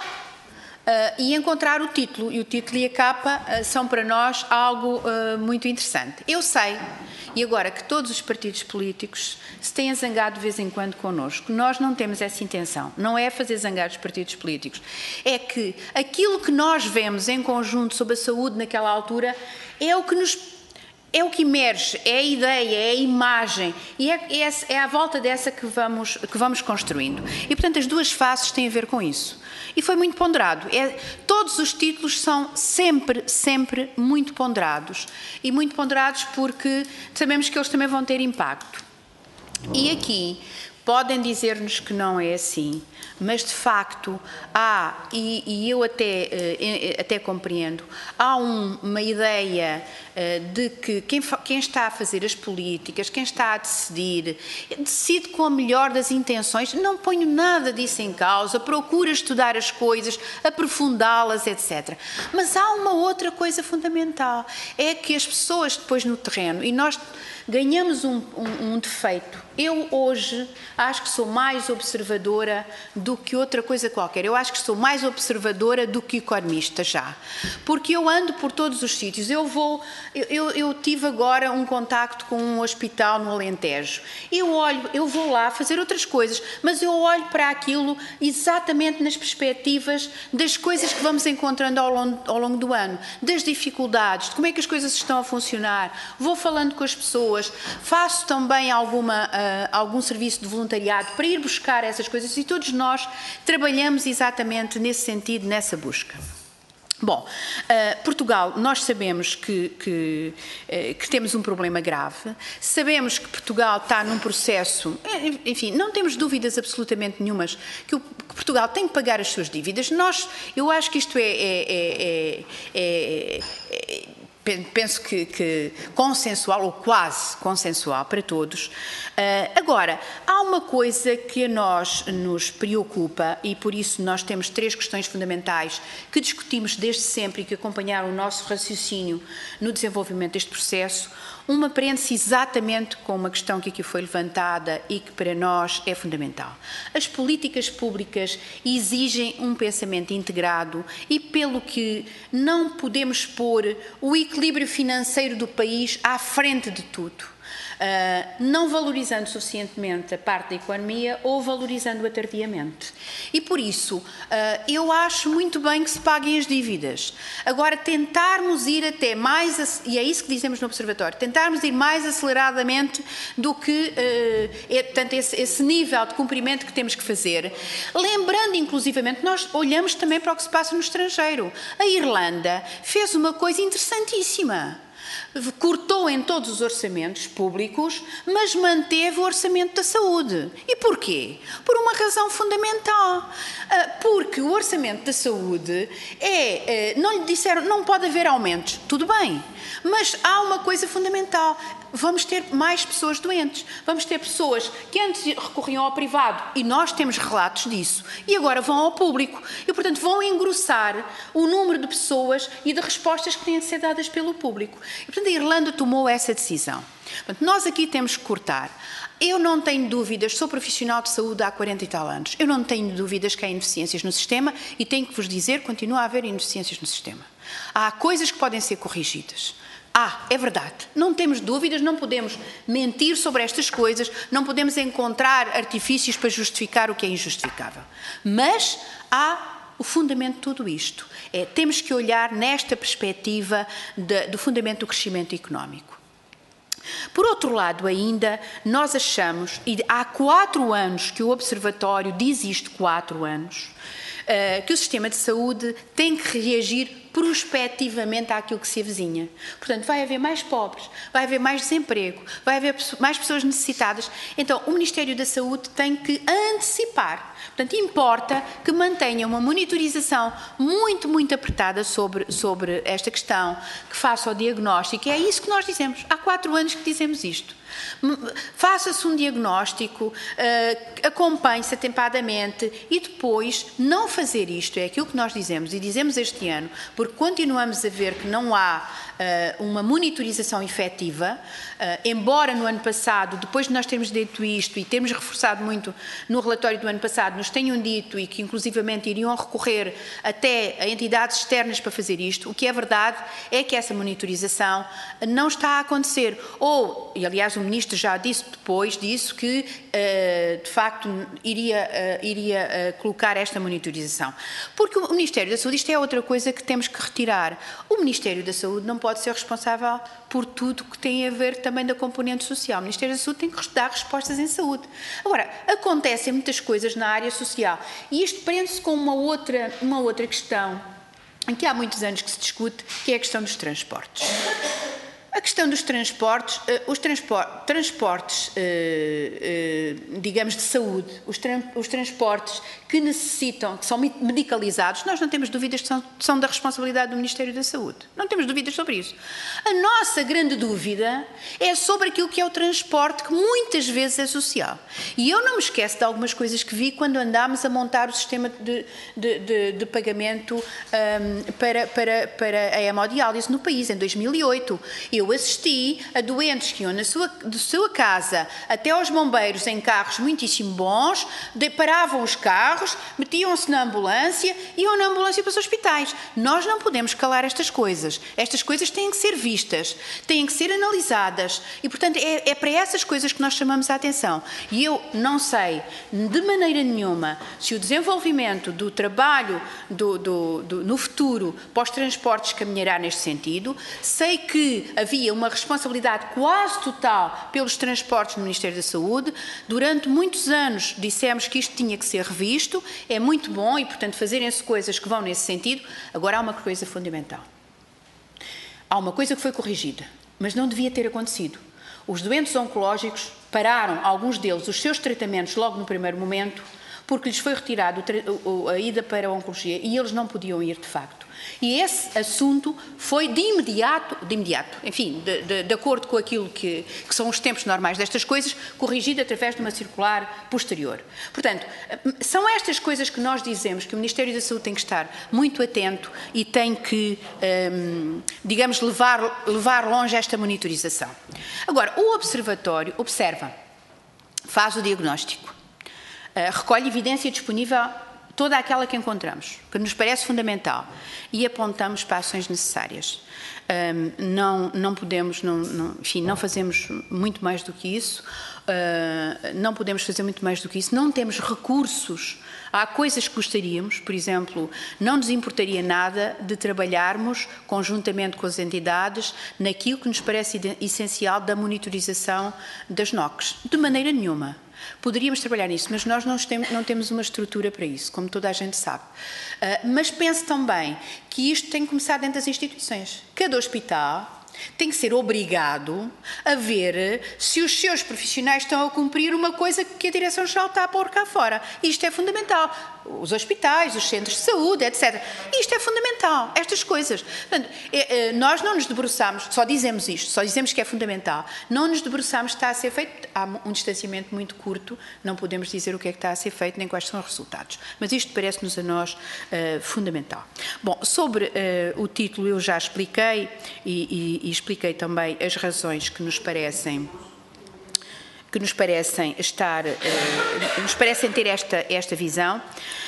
e encontrar o título. E o título e a capa são para nós algo muito interessante. Eu sei, e agora que todos os partidos políticos se têm zangado de vez em quando connosco, nós não temos essa intenção. Não é fazer zangar os partidos políticos. É que aquilo que nós vemos em conjunto sobre a saúde naquela altura é o que nos É o que emerge, é a ideia, é a imagem, e é, é, é à volta dessa que vamos, que vamos construindo. E, portanto, as duas faces têm a ver com isso. E foi muito ponderado. É, todos os títulos são sempre, sempre muito ponderados. E muito ponderados porque sabemos que eles também vão ter impacto. E aqui podem dizer-nos que não é assim, mas de facto há, e, e eu até, até compreendo, há um, uma ideia de que quem, quem está a fazer as políticas, quem está a decidir, decide com a melhor das intenções, não ponho nada disso em causa, procura estudar as coisas, aprofundá-las, etcétera. Mas há uma outra coisa fundamental, é que as pessoas depois no terreno, e nós ganhamos um, um, um defeito. Eu hoje acho que sou mais observadora do que outra coisa qualquer. Eu acho que sou mais observadora do que economista já. Porque eu ando por todos os sítios. Eu vou, eu, eu tive agora um contacto com um hospital no Alentejo. Eu olho, eu vou lá fazer outras coisas, mas eu olho para aquilo exatamente nas perspectivas das coisas que vamos encontrando ao longo, ao longo do ano, das dificuldades, de como é que as coisas estão a funcionar. Vou falando com as pessoas, faço também alguma, uh, algum serviço de voluntariado para ir buscar essas coisas e todos nós trabalhamos exatamente nesse sentido, nessa busca. Bom, uh, Portugal, nós sabemos que, que, uh, que temos um problema grave, sabemos que Portugal está num processo, enfim, não temos dúvidas absolutamente nenhumas que, o, que Portugal tem que pagar as suas dívidas. Nós, eu acho que isto é, é, é, é, é, é penso que, que consensual, ou quase consensual para todos. Uh, agora, há uma coisa que a nós nos preocupa e por isso nós temos três questões fundamentais que discutimos desde sempre e que acompanharam o nosso raciocínio no desenvolvimento deste processo. Uma prende-se exatamente com uma questão que aqui foi levantada e que para nós é fundamental. As políticas públicas exigem um pensamento integrado e pelo que não podemos pôr o equilíbrio financeiro do país à frente de tudo. Uh, não valorizando suficientemente a parte da economia ou valorizando-a tardiamente. E por isso, uh, eu acho muito bem que se paguem as dívidas. Agora, tentarmos ir até mais, e é isso que dizemos no Observatório, tentarmos ir mais aceleradamente do que uh, é, portanto, esse, esse nível de cumprimento que temos que fazer. Lembrando, inclusivamente, nós olhamos também para o que se passa no estrangeiro. A Irlanda fez uma coisa interessantíssima. Cortou em todos os orçamentos públicos, mas manteve o orçamento da saúde. E porquê? Por uma razão fundamental. Porque o orçamento da saúde é, não lhe disseram, não pode haver aumentos. Tudo bem, mas há uma coisa fundamental. Vamos ter mais pessoas doentes. Vamos ter pessoas que antes recorriam ao privado, e nós temos relatos disso, e agora vão ao público. E, portanto, vão engrossar o número de pessoas e de respostas que têm de ser dadas pelo público. E, portanto, a Irlanda tomou essa decisão. Portanto, nós aqui temos que cortar. Eu não tenho dúvidas, sou profissional de saúde há quarenta e tal anos, eu não tenho dúvidas que há ineficiências no sistema e tenho que vos dizer, continua a haver ineficiências no sistema. Há coisas que podem ser corrigidas. Ah, é verdade, não temos dúvidas, não podemos mentir sobre estas coisas, não podemos encontrar artifícios para justificar o que é injustificável. Mas há o fundamento de tudo isto. É, temos que olhar nesta perspectiva de, do fundamento do crescimento económico. Por outro lado ainda, nós achamos, e há quatro anos que o Observatório diz isto, quatro anos, uh, que o sistema de saúde tem que reagir prospectivamente àquilo que se avizinha. Portanto, vai haver mais pobres, vai haver mais desemprego, vai haver mais pessoas necessitadas. Então, o Ministério da Saúde tem que antecipar. Portanto, importa que mantenha uma monitorização muito, muito apertada sobre, sobre esta questão, que faça o diagnóstico. E é isso que nós dizemos. Há quatro anos que dizemos isto. Faça-se um diagnóstico, uh, acompanhe-se atempadamente e depois não fazer isto, é aquilo que nós dizemos e dizemos este ano, porque porque continuamos a ver que não há uh, uma monitorização efetiva, uh, embora no ano passado, depois de nós termos dito isto e termos reforçado muito no relatório do ano passado, nos tenham dito e que inclusivamente iriam recorrer até a entidades externas para fazer isto, o que é verdade é que essa monitorização não está a acontecer. Ou, e aliás o Ministro já disse depois disso, que uh, de facto iria, uh, iria uh, colocar esta monitorização. Porque o Ministério da Saúde, isto é outra coisa que temos que retirar, o Ministério da Saúde não pode ser responsável por tudo que tem a ver também da componente social. O Ministério da Saúde tem que dar respostas em saúde. Agora, acontecem muitas coisas na área social e isto prende-se com uma outra, uma outra questão em que há muitos anos que se discute, que é a questão dos transportes. A questão dos transportes, os transportes, digamos, de saúde, os transportes que necessitam, que são medicalizados, nós não temos dúvidas que são, são da responsabilidade do Ministério da Saúde. Não temos dúvidas sobre isso. A nossa grande dúvida é sobre aquilo que é o transporte, que muitas vezes é social. E eu não me esqueço de algumas coisas que vi quando andámos a montar o sistema de, de, de, de pagamento um, para, para, para a hemodiálise no país, em dois mil e oito. Eu assisti a doentes que iam na sua, de sua casa até aos bombeiros em carros muitíssimo bons, de, paravam os carros, metiam-se na ambulância, iam na ambulância para os hospitais. Nós não podemos calar estas coisas. Estas coisas têm que ser vistas, têm que ser analisadas e, portanto, é, é para essas coisas que nós chamamos a atenção. E eu não sei, de maneira nenhuma, se o desenvolvimento do trabalho do, do, do, no futuro para os transportes caminhará neste sentido. Sei que havia uma responsabilidade quase total pelos transportes no Ministério da Saúde. Durante muitos anos dissemos que isto tinha que ser revisto, é muito bom e, portanto, fazerem-se coisas que vão nesse sentido. Agora há uma coisa fundamental. Há uma coisa que foi corrigida, mas não devia ter acontecido. Os doentes oncológicos pararam, alguns deles, os seus tratamentos logo no primeiro momento, porque lhes foi retirado a ida para a oncologia e eles não podiam ir de facto. E esse assunto foi de imediato, de imediato, enfim, de, de, de acordo com aquilo que, que são os tempos normais destas coisas, corrigido através de uma circular posterior. Portanto, são estas coisas que nós dizemos que o Ministério da Saúde tem que estar muito atento e tem que, hum, digamos, levar, levar longe esta monitorização. Agora, o Observatório observa, faz o diagnóstico, uh, recolhe evidência disponível, toda aquela que encontramos, que nos parece fundamental, e apontamos para ações necessárias. Um, não, não podemos, não, não, enfim, não fazemos muito mais do que isso, uh, não podemos fazer muito mais do que isso, não temos recursos. Há coisas que gostaríamos, por exemplo, não nos importaria nada de trabalharmos conjuntamente com as entidades naquilo que nos parece essencial da monitorização das N O Cs, de maneira nenhuma. Poderíamos trabalhar nisso, mas nós não temos, não temos uma estrutura para isso, como toda a gente sabe. Uh, mas penso também que isto tem que começar dentro das instituições. Cada hospital tem que ser obrigado a ver se os seus profissionais estão a cumprir uma coisa que a Direção-Geral está a pôr cá fora. Isto é fundamental. Os hospitais, os centros de saúde, etcétera. Isto é fundamental, estas coisas. Portanto, é, é, nós não nos debruçamos, só dizemos isto, só dizemos que é fundamental. Não nos debruçamos, está a ser feito, há um distanciamento muito curto, não podemos dizer o que é que está a ser feito, nem quais são os resultados. Mas isto parece-nos a nós uh, fundamental. Bom, sobre uh, o título eu já expliquei e, e, e expliquei também as razões que nos parecem que nos parecem estar, uh, nos parecem ter esta, esta visão.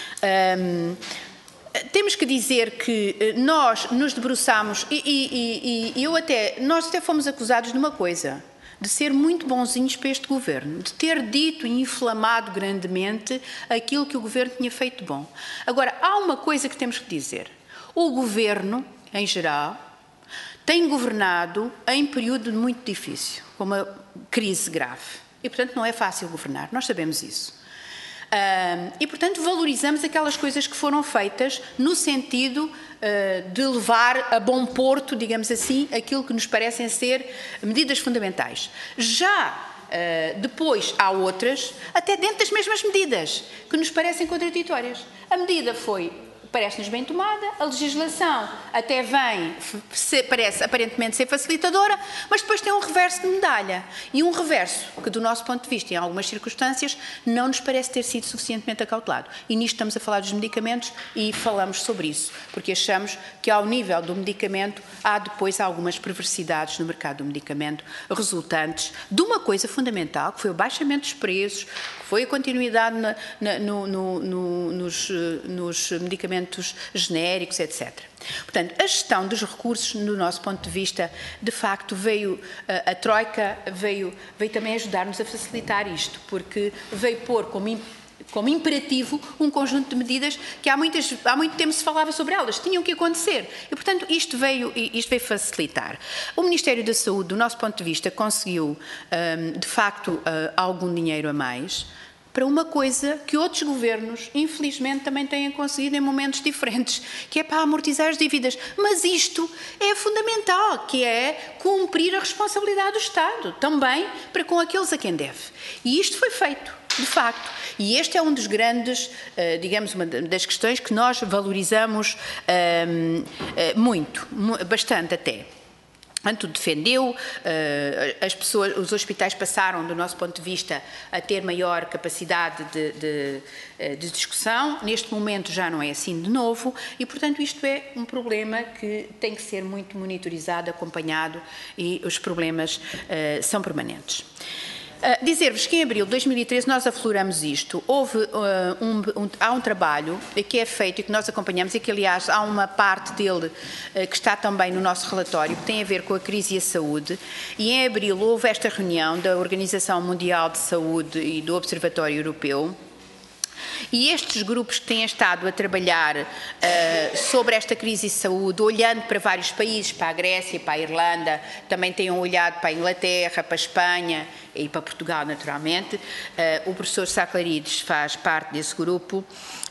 Um, temos que dizer que nós nos debruçamos e, e, e, e eu até, nós até fomos acusados de uma coisa, de ser muito bonzinhos para este governo, de ter dito e inflamado grandemente aquilo que o governo tinha feito de bom. Agora, há uma coisa que temos que dizer. O governo, em geral, tem governado em período muito difícil, com uma crise grave. E, portanto, não é fácil governar, nós sabemos isso. Uh, e, portanto, valorizamos aquelas coisas que foram feitas no sentido uh, de levar a bom porto, digamos assim, aquilo que nos parecem ser medidas fundamentais. Já uh, depois há outras, até dentro das mesmas medidas, que nos parecem contraditórias. A medida foi parece-nos bem tomada, a legislação até vem, se, parece aparentemente ser facilitadora, mas depois tem um reverso de medalha. E um reverso que, do nosso ponto de vista, em algumas circunstâncias, não nos parece ter sido suficientemente acautelado. E nisto estamos a falar dos medicamentos e falamos sobre isso, porque achamos que, ao nível do medicamento, há depois algumas perversidades no mercado do medicamento, resultantes de uma coisa fundamental, que foi o baixamento dos preços, que foi a continuidade na, na, no, no, no, nos, nos medicamentos genéricos, etcétera. Portanto, a gestão dos recursos, no nosso ponto de vista, de facto, veio, a, a Troika veio, veio também ajudar-nos a facilitar isto, porque veio pôr como, como imperativo um conjunto de medidas que há, muitas, há muito tempo se falava sobre elas, tinham que acontecer. E, portanto, isto veio, isto veio facilitar. O Ministério da Saúde, do nosso ponto de vista, conseguiu, de facto, algum dinheiro a mais, para uma coisa que outros governos, infelizmente, também têm conseguido em momentos diferentes, que é para amortizar as dívidas. Mas isto é fundamental, que é cumprir a responsabilidade do Estado, também para com aqueles a quem deve. E isto foi feito, de facto. E este é um dos grandes, digamos, uma das questões que nós valorizamos muito, bastante até. Portanto, defendeu, as pessoas, os hospitais passaram, do nosso ponto de vista, a ter maior capacidade de, de, de discussão. Neste momento já não é assim de novo e, portanto, isto é um problema que tem que ser muito monitorizado, acompanhado e os problemas uh, são permanentes. Uh, Dizer-vos que em abril de dois mil e treze nós afloramos isto. Houve, uh, um, um, há um trabalho que é feito e que nós acompanhamos e que, aliás, há uma parte dele uh, que está também no nosso relatório, que tem a ver com a crise e a saúde. E em abril houve esta reunião da Organização Mundial de Saúde e do Observatório Europeu. E estes grupos que têm estado a trabalhar uh, sobre esta crise de saúde, olhando para vários países, para a Grécia, para a Irlanda, também têm olhado para a Inglaterra, para a Espanha e para Portugal, naturalmente. Uh, o professor Sá Clarides faz parte desse grupo.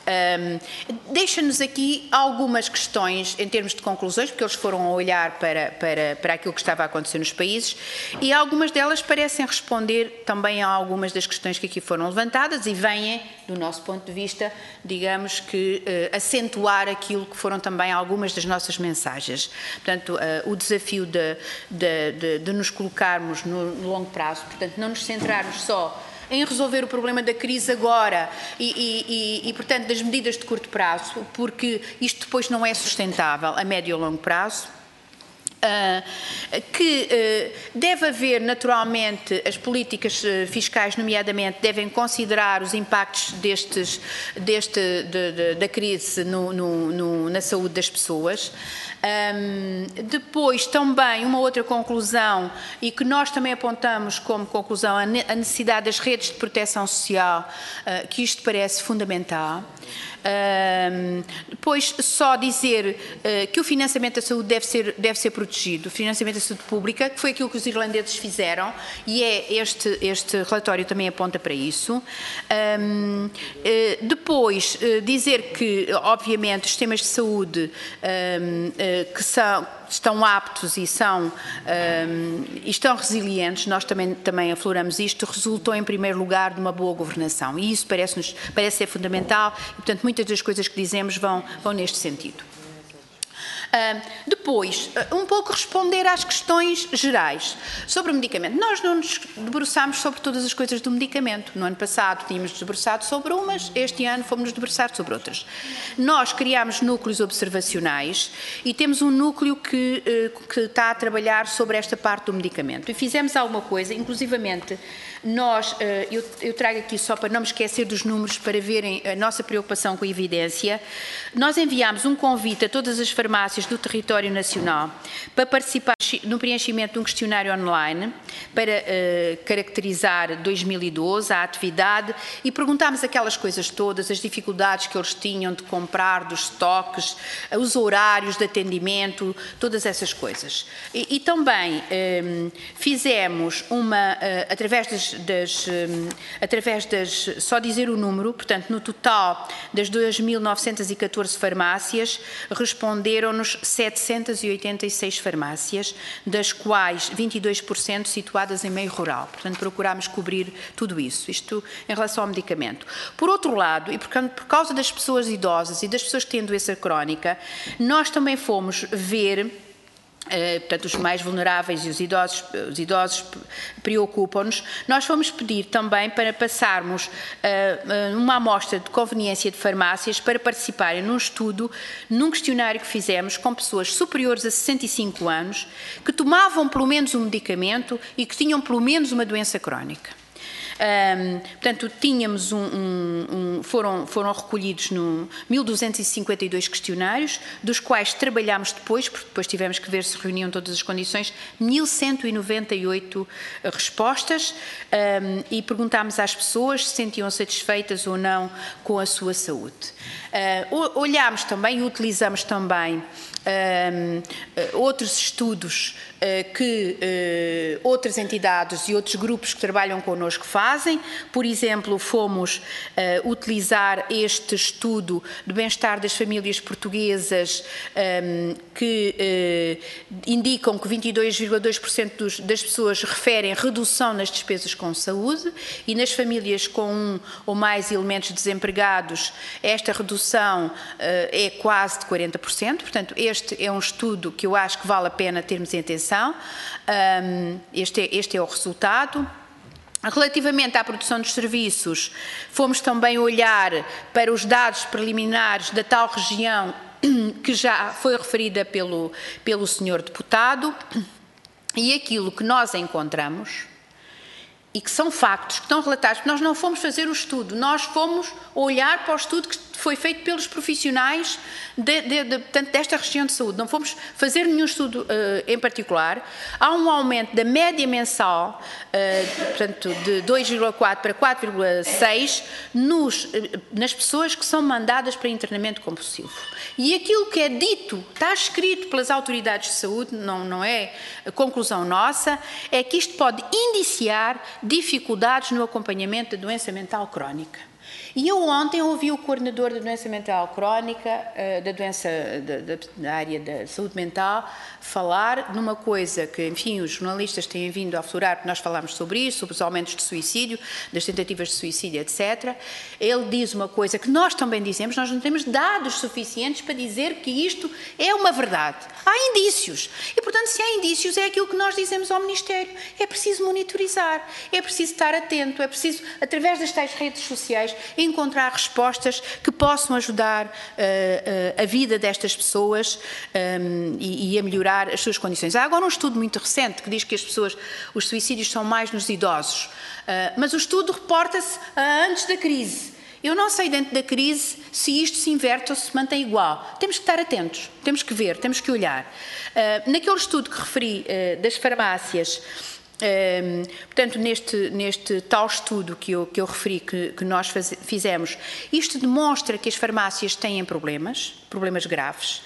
Um, Deixa-nos aqui algumas questões em termos de conclusões, porque eles foram a olhar para, para, para aquilo que estava a acontecer nos países e algumas delas parecem responder também a algumas das questões que aqui foram levantadas e vêm, do nosso ponto de vista, digamos que uh, acentuar aquilo que foram também algumas das nossas mensagens. Portanto, uh, o desafio de, de, de, de nos colocarmos no, no longo prazo, portanto, não nos centrarmos só em resolver o problema da crise agora e, e, e, e, portanto, das medidas de curto prazo, porque isto depois não é sustentável a médio e longo prazo. Uh, que uh, deve haver, naturalmente, as políticas uh, fiscais, nomeadamente, devem considerar os impactos destes, deste, de, de, da crise no, no, no, na saúde das pessoas. Um, depois, também, uma outra conclusão, e que nós também apontamos como conclusão, a necessidade das redes de proteção social, uh, que isto parece fundamental. Um, depois, só dizer uh, que o financiamento da saúde deve ser, deve ser protegido, o financiamento da saúde pública, que foi aquilo que os irlandeses fizeram, e é este, este relatório também aponta para isso. Um, uh, depois, uh, dizer que, obviamente, os sistemas de saúde um, uh, que são... estão aptos e são um, e estão resilientes, nós também, também afloramos isto, resultou em primeiro lugar de uma boa governação e isso parece-nos, parece ser fundamental e, portanto, muitas das coisas que dizemos vão, vão neste sentido. Uh, depois, uh, um pouco responder às questões gerais sobre o medicamento. Nós não nos debruçámos sobre todas as coisas do medicamento. No ano passado tínhamos nos debruçado sobre umas, este ano fomos-nos debruçar sobre outras. Nós criámos núcleos observacionais e temos um núcleo que, uh, que está a trabalhar sobre esta parte do medicamento. E fizemos alguma coisa, inclusivamente, nós, uh, eu, eu trago aqui só para não me esquecer dos números, para verem a nossa preocupação com a evidência, nós enviámos um convite a todas as farmácias do território nacional para participar no preenchimento de um questionário online para uh, caracterizar dois mil e doze, a atividade, e perguntámos aquelas coisas todas, as dificuldades que eles tinham de comprar, dos estoques, os horários de atendimento, todas essas coisas. E, e também um, fizemos uma, uh, através das, das, um, através das, só dizer o número, portanto, no total das dois mil novecentas e catorze farmácias, responderam-nos temos setecentas e oitenta e seis farmácias, das quais vinte e dois por cento situadas em meio rural. Portanto, procurámos cobrir tudo isso. Isto em relação ao medicamento. Por outro lado, e por causa das pessoas idosas e das pessoas que têm doença crónica, nós também fomos ver... Uh, portanto, os mais vulneráveis e os idosos, os idosos preocupam-nos. Nós fomos pedir também para passarmos uh, uh, uma amostra de conveniência de farmácias para participarem num estudo, num questionário que fizemos com pessoas superiores a sessenta e cinco anos, que tomavam pelo menos um medicamento e que tinham pelo menos uma doença crónica. Um, portanto, tínhamos um, um, um, foram, foram recolhidos no mil duzentos e cinquenta e dois questionários, dos quais trabalhámos depois, porque depois tivemos que ver se reuniam todas as condições, mil cento e noventa e oito respostas, um, e perguntámos às pessoas se sentiam satisfeitas ou não com a sua saúde. Uh, olhámos também e utilizamos também Um, uh, outros estudos uh, que uh, outras entidades e outros grupos que trabalham connosco fazem. Por exemplo, fomos uh, utilizar este estudo do bem-estar das famílias portuguesas, um, que uh, indicam que vinte e dois vírgula dois por cento dos, das pessoas referem redução nas despesas com saúde, e nas famílias com um ou mais elementos desempregados esta redução uh, é quase de quarenta por cento. Portanto, este Este é um estudo que eu acho que vale a pena termos em atenção. Um, este, é, este é o resultado. Relativamente à produção dos serviços, fomos também olhar para os dados preliminares da tal região que já foi referida pelo, pelo senhor deputado, e aquilo que nós encontramos, e que são factos, que estão relatados, porque nós não fomos fazer o estudo, nós fomos olhar para o estudo que foi feito pelos profissionais de, de, de, portanto, desta região de saúde. Não fomos fazer nenhum estudo uh, em particular. Há um aumento da média mensal, uh, portanto, de dois vírgula quatro para quatro vírgula seis nos, uh, nas pessoas que são mandadas para internamento compulsivo. E aquilo que é dito, está escrito pelas autoridades de saúde, não, não é conclusão nossa, é que isto pode indiciar dificuldades no acompanhamento da doença mental crónica. E eu ontem ouvi o coordenador da doença mental crónica, da doença da, da, da área da saúde mental, falar numa coisa que, enfim, os jornalistas têm vindo a aflorar, porque nós falámos sobre isso, sobre os aumentos de suicídio, das tentativas de suicídio, etcétera. Ele diz uma coisa que nós também dizemos, nós não temos dados suficientes para dizer que isto é uma verdade. Há indícios. E, portanto, se há indícios, é aquilo que nós dizemos ao Ministério. É preciso monitorizar, é preciso estar atento, é preciso, através das tais redes sociais, encontrar respostas que possam ajudar uh, uh, a vida destas pessoas um, e, e a melhorar as suas condições. Há agora um estudo muito recente que diz que as pessoas, os suicídios são mais nos idosos, uh, mas o estudo reporta-se uh, antes da crise. Eu não sei dentro da crise se isto se inverte ou se mantém igual. Temos que estar atentos, temos que ver, temos que olhar. Uh, naquele estudo que referi uh, das farmácias, Um, portanto, neste, neste tal estudo que eu, que eu referi, que, que nós faz, fizemos, isto demonstra que as farmácias têm problemas, problemas graves,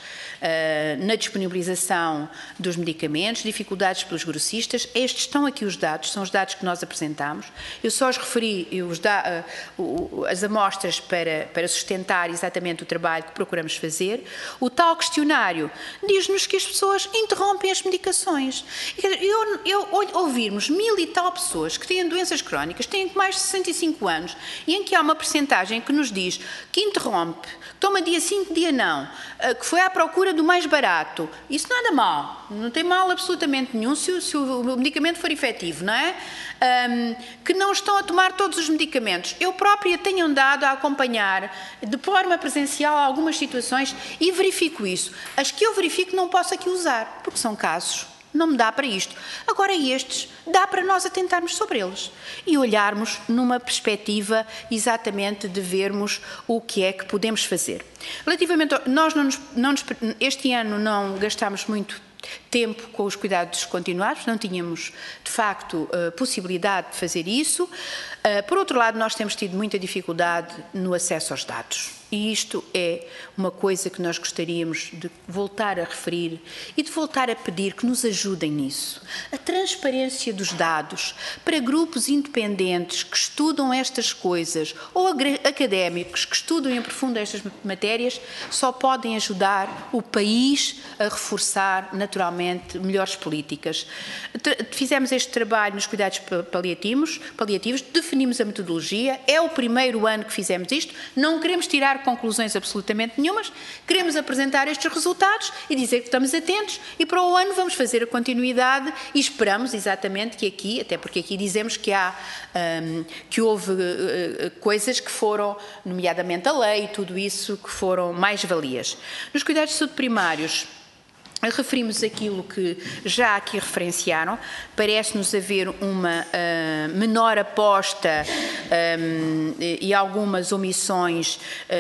uh, na disponibilização dos medicamentos, dificuldades pelos grossistas. Estes estão aqui os dados, são os dados que nós apresentamos. Eu só os referi, os da, uh, o, as amostras para, para sustentar exatamente o trabalho que procuramos fazer. O tal questionário diz-nos que as pessoas interrompem as medicações. Eu, eu ouvi virmos mil e tal pessoas que têm doenças crónicas, têm mais de sessenta e cinco anos, e em que há uma percentagem que nos diz que interrompe, toma dia sim, dia não, que foi à procura do mais barato. Isso não anda mal, não tem mal absolutamente nenhum se, se o medicamento for efetivo, não é? Um, que não estão a tomar todos os medicamentos. Eu própria tenho andado a acompanhar de forma presencial algumas situações e verifico isso. As que eu verifico não posso aqui usar, porque são casos. Não me dá para isto. Agora estes, dá para nós atentarmos sobre eles e olharmos numa perspectiva exatamente de vermos o que é que podemos fazer. Relativamente, nós não nos, não nos, este ano não gastámos muito tempo com os cuidados continuados, não tínhamos, de facto, possibilidade de fazer isso. Por outro lado, nós temos tido muita dificuldade no acesso aos dados. E isto é uma coisa que nós gostaríamos de voltar a referir e de voltar a pedir que nos ajudem nisso. A transparência dos dados para grupos independentes que estudam estas coisas ou académicos que estudam e aprofundam estas matérias só podem ajudar o país a reforçar naturalmente melhores políticas. Fizemos este trabalho nos cuidados paliativos, paliativos, definimos a metodologia, é o primeiro ano que fizemos isto, não queremos tirar conclusões absolutamente nenhumas, queremos apresentar estes resultados e dizer que estamos atentos e para o ano vamos fazer a continuidade e esperamos exatamente que aqui, até porque aqui dizemos que há, um, que houve uh, coisas que foram, nomeadamente a lei e tudo isso, que foram mais-valias. Nos cuidados de saúde primários, referimos aquilo que já aqui referenciaram, parece-nos haver uma uh, menor aposta um, e algumas omissões,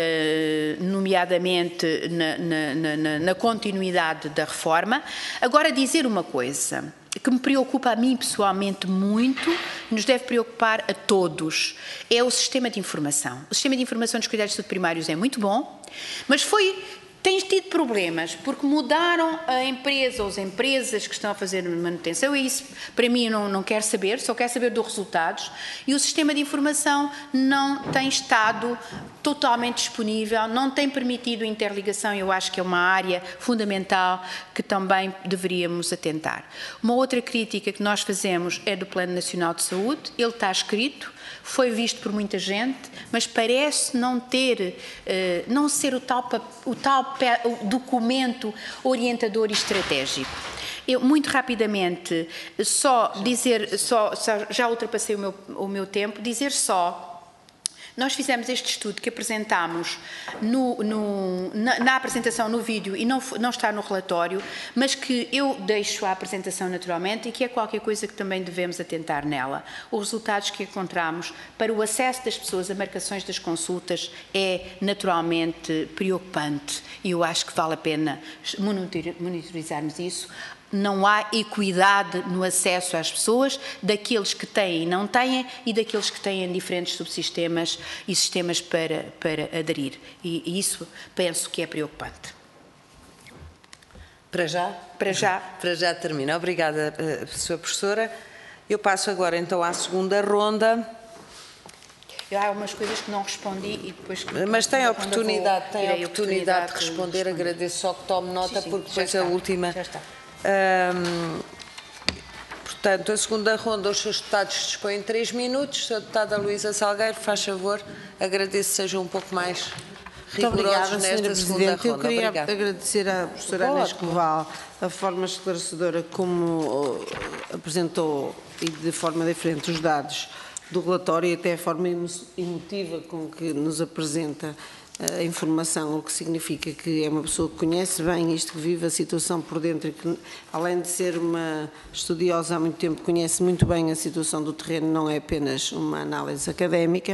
uh, nomeadamente na, na, na, na continuidade da reforma. Agora, dizer uma coisa que me preocupa a mim pessoalmente muito, nos deve preocupar a todos, é o sistema de informação. O sistema de informação dos cuidados de saúde primários é muito bom, mas foi... Tens tido problemas porque mudaram a empresa ou as empresas que estão a fazer manutenção e isso para mim não, não quero saber, só quero saber dos resultados e o sistema de informação não tem estado totalmente disponível, não tem permitido interligação e eu acho que é uma área fundamental que também deveríamos atentar. Uma outra crítica que nós fazemos é do Plano Nacional de Saúde, ele está escrito, foi visto por muita gente, mas parece não ter, não ser o tal, o tal documento orientador e estratégico. Eu, muito rapidamente, só dizer, só, já ultrapassei o meu, o meu tempo, dizer só, nós fizemos este estudo que apresentámos no, no, na, na apresentação no vídeo e não, não está no relatório, mas que eu deixo a apresentação naturalmente e que é qualquer coisa que também devemos atentar nela. Os resultados que encontramos para o acesso das pessoas a marcações das consultas é naturalmente preocupante e eu acho que vale a pena monitorizarmos isso. Não há equidade no acesso às pessoas, daqueles que têm e não têm, e daqueles que têm diferentes subsistemas e sistemas para, para aderir. E, e isso penso que é preocupante. Para já? Para já. Para já termina. Obrigada, senhora Professora. Eu passo agora então à segunda ronda. Há algumas coisas que não respondi e depois... Mas tem a oportunidade, tem a oportunidade de responder. responder. Agradeço só que tome nota, sim, sim, porque depois a última... Já está. Hum, portanto, a segunda ronda, os seus deputados dispõem de três minutos. Senhora Deputada Luísa Salgueiro, faz favor, agradeço que sejam um pouco mais rigorosos nesta segunda ronda. Eu queria Obrigada. agradecer à professora Ana Escoval a forma esclarecedora como apresentou e de forma diferente os dados do relatório e até a forma emotiva com que nos apresenta a informação, o que significa que é uma pessoa que conhece bem isto, que vive a situação por dentro e que, além de ser uma estudiosa há muito tempo, conhece muito bem a situação do terreno, não é apenas uma análise académica.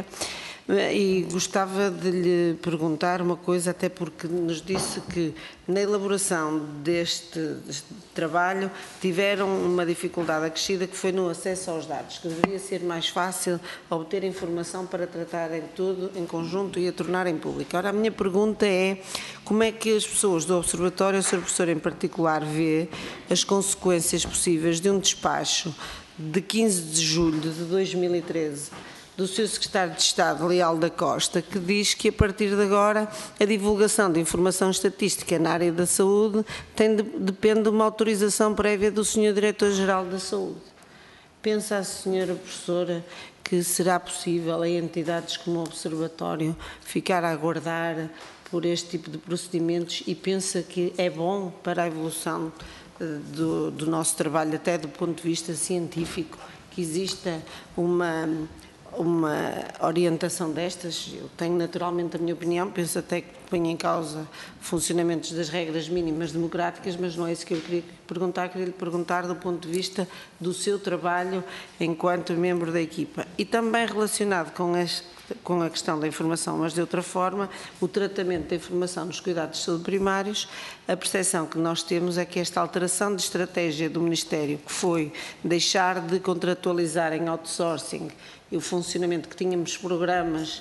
E gostava de lhe perguntar uma coisa, até porque nos disse que na elaboração deste, deste trabalho tiveram uma dificuldade acrescida que foi no acesso aos dados, que deveria ser mais fácil obter informação para tratarem tudo em conjunto e a tornarem pública. Ora, a minha pergunta é como é que as pessoas do Observatório, o senhor Professor em particular, vê as consequências possíveis de um despacho de quinze de julho de dois mil e treze do seu Secretário de Estado, Leal da Costa, que diz que a partir de agora a divulgação de informação estatística na área da saúde tem de, depende de uma autorização prévia do senhor Diretor-Geral da Saúde. Pensa a senhora Professora que será possível a entidades como o Observatório ficar a aguardar por este tipo de procedimentos e pensa que é bom para a evolução do, do nosso trabalho, até do ponto de vista científico, que exista uma... uma orientação destas? Eu tenho naturalmente a minha opinião, penso até que põe em causa funcionamentos das regras mínimas democráticas, mas não é isso que eu queria perguntar, queria lhe perguntar do ponto de vista do seu trabalho enquanto membro da equipa. E também relacionado com, este, com a questão da informação, mas de outra forma, o tratamento da informação nos cuidados de saúde primários, a percepção que nós temos é que esta alteração de estratégia do Ministério, que foi deixar de contratualizar em outsourcing e o funcionamento que tínhamos programas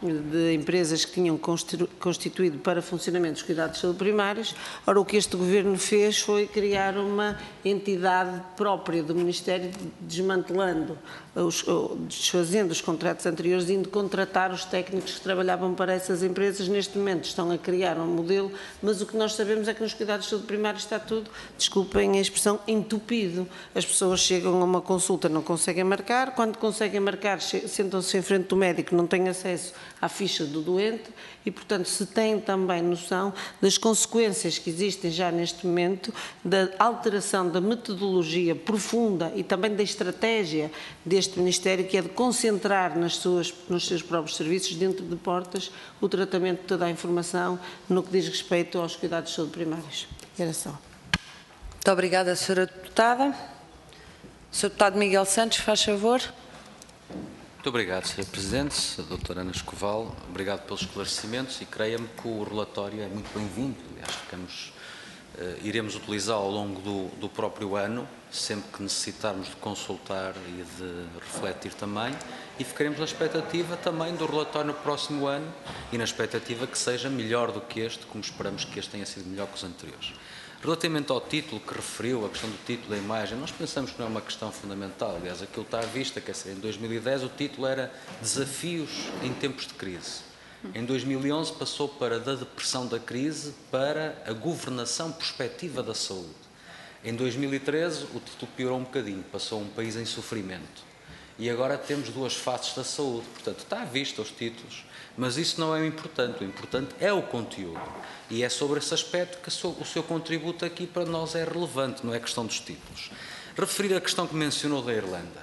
de empresas que tinham constituído para funcionamento dos cuidados de saúde primários. Ora, o que este Governo fez foi criar uma entidade própria do Ministério, desmantelando, os, desfazendo os contratos anteriores e indo contratar os técnicos que trabalhavam para essas empresas. Neste momento estão a criar um modelo, mas o que nós sabemos é que nos cuidados de saúde primários está tudo, desculpem a expressão, entupido. As pessoas chegam a uma consulta, não conseguem marcar, quando conseguem marcar, sentam-se em frente do médico, não têm acesso à ficha do doente e, portanto, se têm também noção das consequências que existem já neste momento, da alteração da metodologia profunda e também da estratégia deste Ministério, que é de concentrar nas suas, nos seus próprios serviços, dentro de portas, o tratamento de toda a informação no que diz respeito aos cuidados de saúde primários. Era só. Muito obrigada, senhora Deputada. senhor Deputado Miguel Santos, faz favor. Muito obrigado, senhora Presidente, a doutora Ana Escoval. Obrigado pelos esclarecimentos e creia-me que o relatório é muito bem-vindo. Aliás, ficamos, uh, iremos utilizá-lo ao longo do, do próprio ano, sempre que necessitarmos de consultar e de refletir também, e ficaremos na expectativa também do relatório no próximo ano e na expectativa que seja melhor do que este, como esperamos que este tenha sido melhor que os anteriores. Relativamente ao título que referiu, a questão do título da imagem, nós pensamos que não é uma questão fundamental. Aliás, aquilo está à vista, quer dizer, em dois mil e dez o título era Desafios em Tempos de Crise. Em dois mil e onze passou para da depressão da crise para a governação prospectiva da saúde. Em dois mil e treze o título piorou um bocadinho, passou um país em sofrimento. E agora temos duas faces da saúde, portanto está à vista os títulos, mas isso não é o importante, o importante é o conteúdo. E é sobre esse aspecto que o seu contributo aqui para nós é relevante, não é questão dos títulos. Referir a questão que mencionou da Irlanda,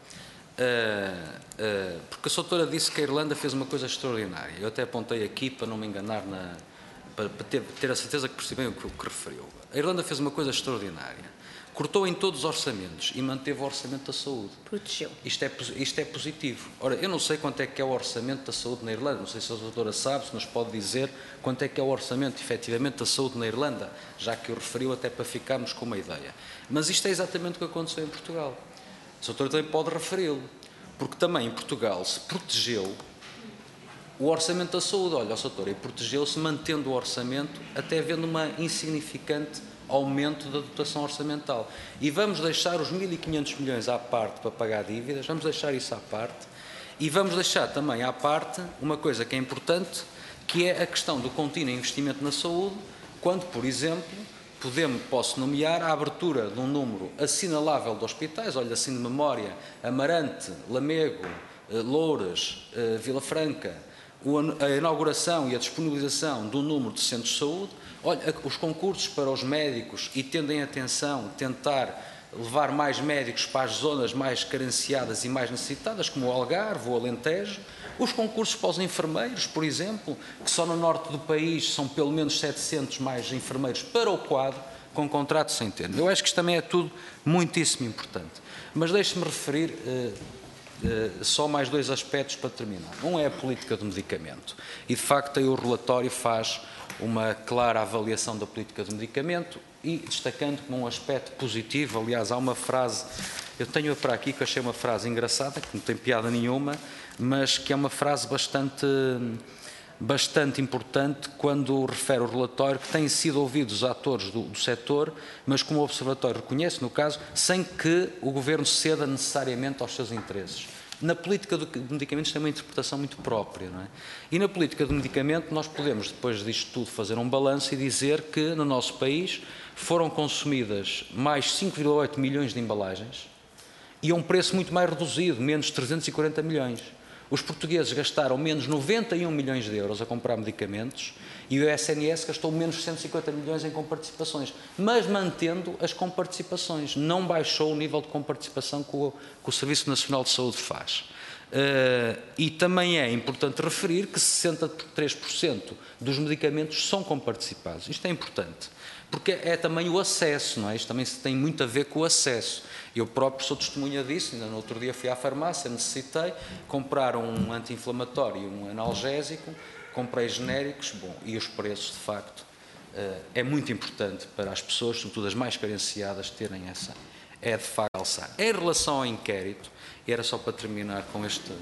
uh, uh, porque a sua doutora disse que a Irlanda fez uma coisa extraordinária, eu até apontei aqui para não me enganar, na, para, para ter, ter a certeza que percebi o que, o que referiu. A Irlanda fez uma coisa extraordinária. Cortou em todos os orçamentos e manteve o orçamento da saúde. Protegeu. Isto é, isto é positivo. Ora, eu não sei quanto é que é o orçamento da saúde na Irlanda, não sei se a doutora sabe, se nos pode dizer quanto é que é o orçamento, efetivamente, da saúde na Irlanda, já que o referiu até para ficarmos com uma ideia. Mas isto é exatamente o que aconteceu em Portugal. A doutora também pode referi-lo, porque também em Portugal se protegeu o orçamento da saúde. Olha, a doutora, e protegeu-se mantendo o orçamento, até havendo uma insignificante aumento da dotação orçamental. E vamos deixar os mil e quinhentos milhões à parte para pagar dívidas, vamos deixar isso à parte e vamos deixar também à parte uma coisa que é importante, que é a questão do contínuo investimento na saúde, quando, por exemplo, podemos, posso nomear a abertura de um número assinalável de hospitais, olha assim de memória, Amarante, Lamego, Loures, Vila Franca, a inauguração e a disponibilização de um número de centros de saúde, olha, os concursos para os médicos e tendem atenção, tentar levar mais médicos para as zonas mais carenciadas e mais necessitadas, como o Algarve, o Alentejo, os concursos para os enfermeiros, por exemplo, que só no norte do país são pelo menos setecentos mais enfermeiros para o quadro, com contrato sem termo. Eu acho que isto também é tudo muitíssimo importante. Mas deixe-me referir uh, uh, só mais dois aspectos para terminar. Um é a política do medicamento. E, de facto, aí o relatório faz uma clara avaliação da política do medicamento e destacando como um aspecto positivo, aliás, há uma frase, eu tenho-a para aqui que achei uma frase engraçada, que não tem piada nenhuma, mas que é uma frase bastante, bastante importante quando refere o relatório que têm sido ouvidos os atores do, do setor, mas como o Observatório reconhece, no caso, sem que o Governo ceda necessariamente aos seus interesses. Na política de medicamentos tem uma interpretação muito própria, não é? E na política de medicamento nós podemos, depois disto tudo, fazer um balanço e dizer que no nosso país foram consumidas mais cinco vírgula oito milhões de embalagens e a um preço muito mais reduzido, menos trezentos e quarenta milhões. Os portugueses gastaram menos noventa e um milhões de euros a comprar medicamentos e o S N S gastou menos cento e cinquenta milhões em comparticipações, mas mantendo as comparticipações, não baixou o nível de comparticipação que o, que o Serviço Nacional de Saúde faz. Uh, e também é importante referir que sessenta e três por cento dos medicamentos são comparticipados. Isto é importante, porque é também o acesso, não é? Isto também tem muito a ver com o acesso. Eu próprio sou testemunha disso, ainda no outro dia fui à farmácia, necessitei comprar um anti-inflamatório e um analgésico, comprei genéricos, bom, e os preços, de facto, uh, é muito importante para as pessoas, sobretudo as mais carenciadas, terem essa, é de facto alçar. Em relação ao inquérito, e era só para terminar com este,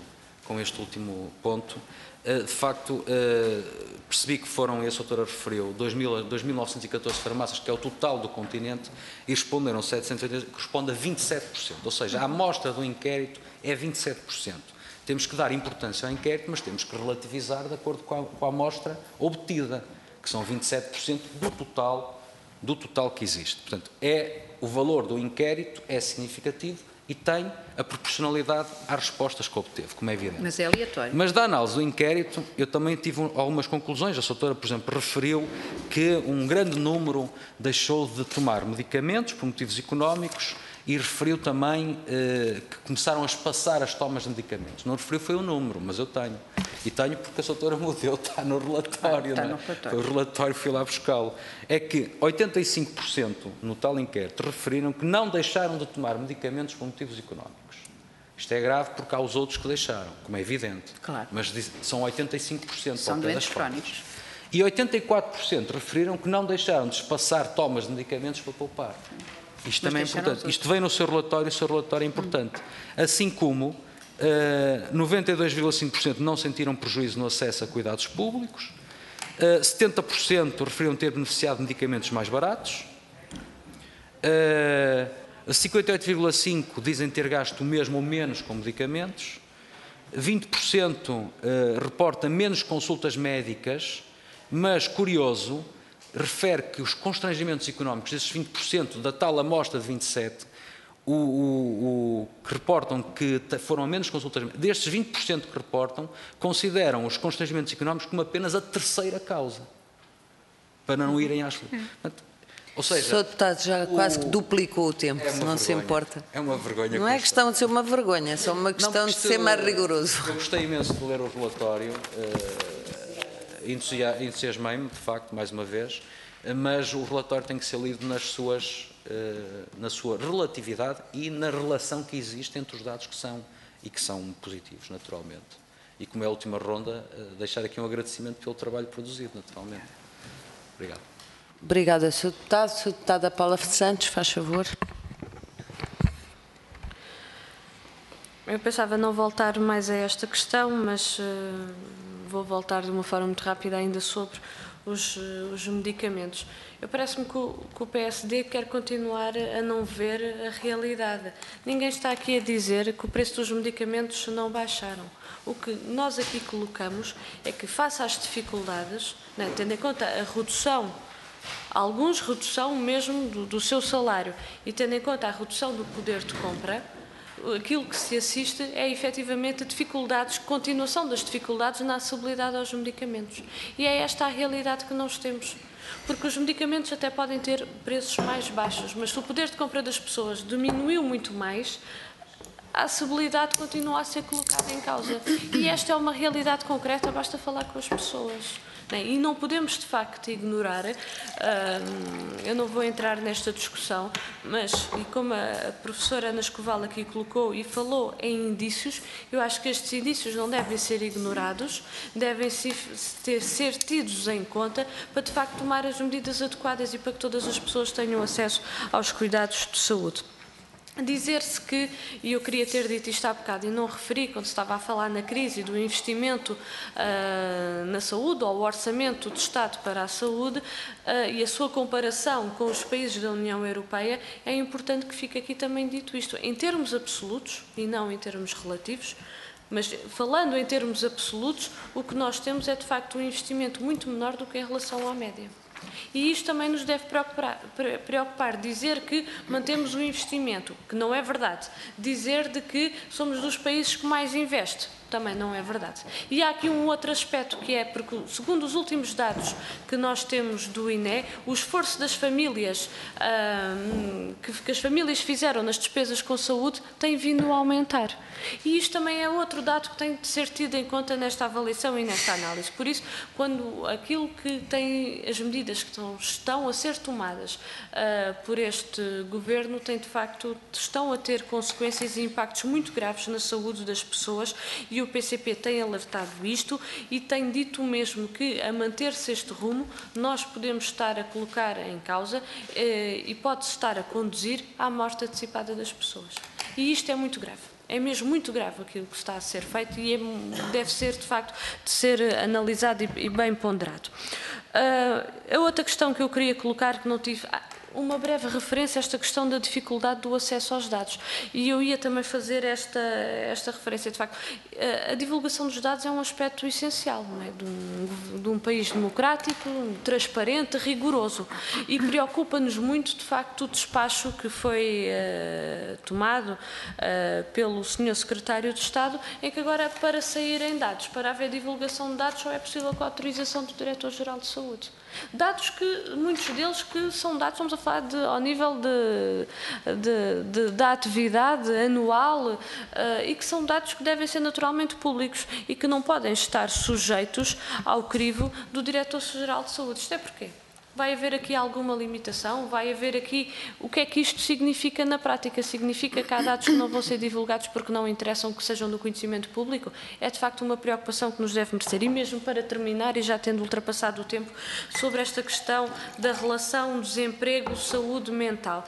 com este último ponto. De facto, percebi que foram, e a doutora referiu, dois mil novecentos e catorze farmácias, que é o total do continente, e responderam setecentos e oitenta, que corresponde a vinte e sete por cento. Ou seja, a amostra do inquérito é vinte e sete por cento. Temos que dar importância ao inquérito, mas temos que relativizar de acordo com a, com a amostra obtida, que são vinte e sete por cento do total, do total que existe. Portanto, é, o valor do inquérito é significativo e tem a proporcionalidade às respostas que obteve, como é evidente. Mas é aleatório. Mas da análise do inquérito, eu também tive algumas conclusões. A doutora, por exemplo, referiu que um grande número deixou de tomar medicamentos por motivos económicos e referiu também eh, que começaram a espaçar as tomas de medicamentos. Não referiu foi o número, mas eu tenho. E tenho porque a doutora Modelo está no relatório. Ah, está não é? no relatório. Foi o relatório, fui lá buscá-lo. É que oitenta e cinco por cento no tal inquérito referiram que não deixaram de tomar medicamentos por motivos económicos. Isto é grave porque há os outros que deixaram, como é evidente. Claro. Mas diz, são oitenta e cinco por cento. São doentes crónicos. E oitenta e quatro por cento referiram que não deixaram de espaçar tomas de medicamentos para poupar. Isto também é importante. Isto vem no seu relatório, o seu relatório é importante. Assim como uh, noventa e dois vírgula cinco por cento não sentiram prejuízo no acesso a cuidados públicos, uh, setenta por cento referiram ter beneficiado de medicamentos mais baratos, uh, cinquenta e oito vírgula cinco por cento dizem ter gasto o mesmo ou menos com medicamentos, vinte por cento uh, reporta menos consultas médicas, mas, curioso, refere que os constrangimentos económicos desses vinte por cento da tal amostra de vinte e sete, o, o, o, que reportam que foram a menos consultas, destes vinte por cento que reportam, consideram os constrangimentos económicos como apenas a terceira causa, para não irem às... Ou seja, o senhor deputado já o, quase que duplicou o tempo, é se não vergonha, se importa. É uma vergonha. Não é questão de ser uma vergonha, é só uma questão não, de ser mais rigoroso. Eu gostei imenso de ler o relatório. Uh, entusiasmei-me, de facto, mais uma vez, mas o relatório tem que ser lido nas suas, na sua relatividade e na relação que existe entre os dados que são e que são positivos, naturalmente. E como é a última ronda, deixar aqui um agradecimento pelo trabalho produzido, naturalmente. Obrigado. Obrigada, senhor Deputado. senhor Deputada Paula Santos, faz favor. Eu pensava não voltar mais a esta questão, mas uh, vou voltar de uma forma muito rápida ainda sobre os, uh, os medicamentos. Eu parece-me que, que o P S D quer continuar a não ver a realidade. Ninguém está aqui a dizer que o preço dos medicamentos não baixaram. O que nós aqui colocamos é que, face às dificuldades, né, tendo em conta a redução, alguns redução mesmo do, do seu salário, e tendo em conta a redução do poder de compra, aquilo que se assiste é efetivamente a dificuldades, continuação das dificuldades na acessibilidade aos medicamentos. E é esta a realidade que nós temos. Porque os medicamentos até podem ter preços mais baixos, mas se o poder de compra das pessoas diminuiu muito mais, a acessibilidade continua a ser colocada em causa. E esta é uma realidade concreta, basta falar com as pessoas. E não podemos, de facto, ignorar, eu não vou entrar nesta discussão, mas, e como a professora Ana Escoval aqui colocou e falou em indícios, eu acho que estes indícios não devem ser ignorados, devem ser, ser tidos em conta para, de facto, tomar as medidas adequadas e para que todas as pessoas tenham acesso aos cuidados de saúde. Dizer-se que, e eu queria ter dito isto há bocado e não referi quando estava a falar na crise do investimento uh, na saúde ou o orçamento do Estado para a saúde uh, e a sua comparação com os países da União Europeia, é importante que fique aqui também dito isto, em termos absolutos e não em termos relativos. Mas, falando em termos absolutos, o que nós temos é, de facto, um investimento muito menor do que em relação à média. E isto também nos deve preocupar, preocupar, dizer que mantemos o investimento, que não é verdade. Dizer de que somos dos países que mais investe, também não é verdade. E há aqui um outro aspecto que é, porque segundo os últimos dados que nós temos do I N E, o esforço das famílias, hum, que, que as famílias fizeram nas despesas com saúde tem vindo a aumentar. E isto também é outro dado que tem de ser tido em conta nesta avaliação e nesta análise. Por isso, quando aquilo que tem, as medidas que estão, estão a ser tomadas uh, por este governo, tem de facto, estão a ter consequências e impactos muito graves na saúde das pessoas, e o P C P tem alertado isto e tem dito mesmo que, a manter-se este rumo, nós podemos estar a colocar em causa uh, e pode-se estar a conduzir à morte antecipada das pessoas. E isto é muito grave. É mesmo muito grave aquilo que está a ser feito e é, deve ser, de facto, de ser analisado e, e bem ponderado. Uh, a outra questão que eu queria colocar, que não tive... uma breve referência a esta questão da dificuldade do acesso aos dados. E eu ia também fazer esta, esta referência. De facto, a divulgação dos dados é um aspecto essencial, não é? de, um, de um país democrático, transparente, rigoroso. E preocupa-nos muito, de facto, o despacho que foi uh, tomado uh, pelo senhor Secretário de Estado, em que agora, para saírem dados, para haver divulgação de dados, só é possível com a autorização do Diretor-Geral de Saúde. Dados que, muitos deles que são dados, estamos a falar de, ao nível de, de, de, da atividade anual uh, e que são dados que devem ser naturalmente públicos e que não podem estar sujeitos ao crivo do Diretor-Geral de Saúde. Isto é porquê? Vai haver aqui alguma limitação? Vai haver aqui... O que é que isto significa na prática? Significa que há dados que não vão ser divulgados porque não interessam que sejam do conhecimento público? É, de facto, uma preocupação que nos deve merecer. E mesmo para terminar, e já tendo ultrapassado o tempo, sobre esta questão da relação desemprego-saúde mental.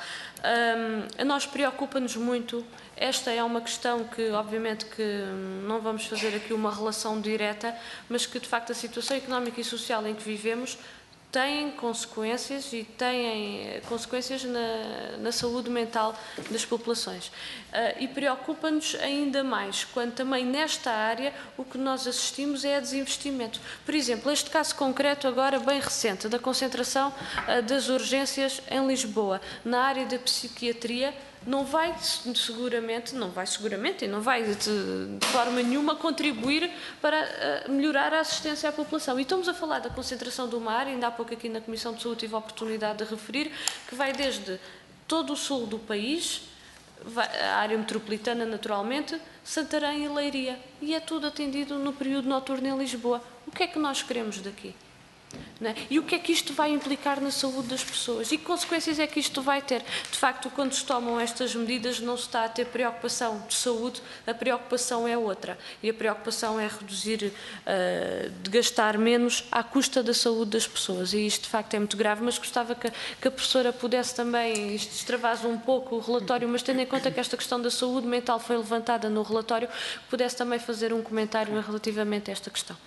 Um, a nós preocupa-nos muito. Esta é uma questão que, obviamente, que não vamos fazer aqui uma relação direta, mas que, de facto, a situação económica e social em que vivemos têm consequências e têm consequências na, na saúde mental das populações. Uh, e preocupa-nos ainda mais quando também nesta área o que nós assistimos é a desinvestimento. Por exemplo, este caso concreto agora bem recente da concentração uh, das urgências em Lisboa, na área da psiquiatria, não vai seguramente, não vai seguramente e não vai de, de forma nenhuma contribuir para uh, melhorar a assistência à população. E estamos a falar da concentração de uma área, ainda há pouco aqui na Comissão de Saúde tive a oportunidade de referir, que vai desde todo o sul do país, vai, a área metropolitana naturalmente, Santarém e Leiria. E é tudo atendido no período noturno em Lisboa. O que é que nós queremos daqui? Não é? E o que é que isto vai implicar na saúde das pessoas? E que consequências é que isto vai ter? De facto, quando se tomam estas medidas, não se está a ter preocupação de saúde, a preocupação é outra. E a preocupação é reduzir, uh, de gastar menos à custa da saúde das pessoas. E isto, de facto, é muito grave, mas gostava que, que a professora pudesse também, isto extravasa um pouco o relatório, mas tendo em conta que esta questão da saúde mental foi levantada no relatório, pudesse também fazer um comentário relativamente a esta questão.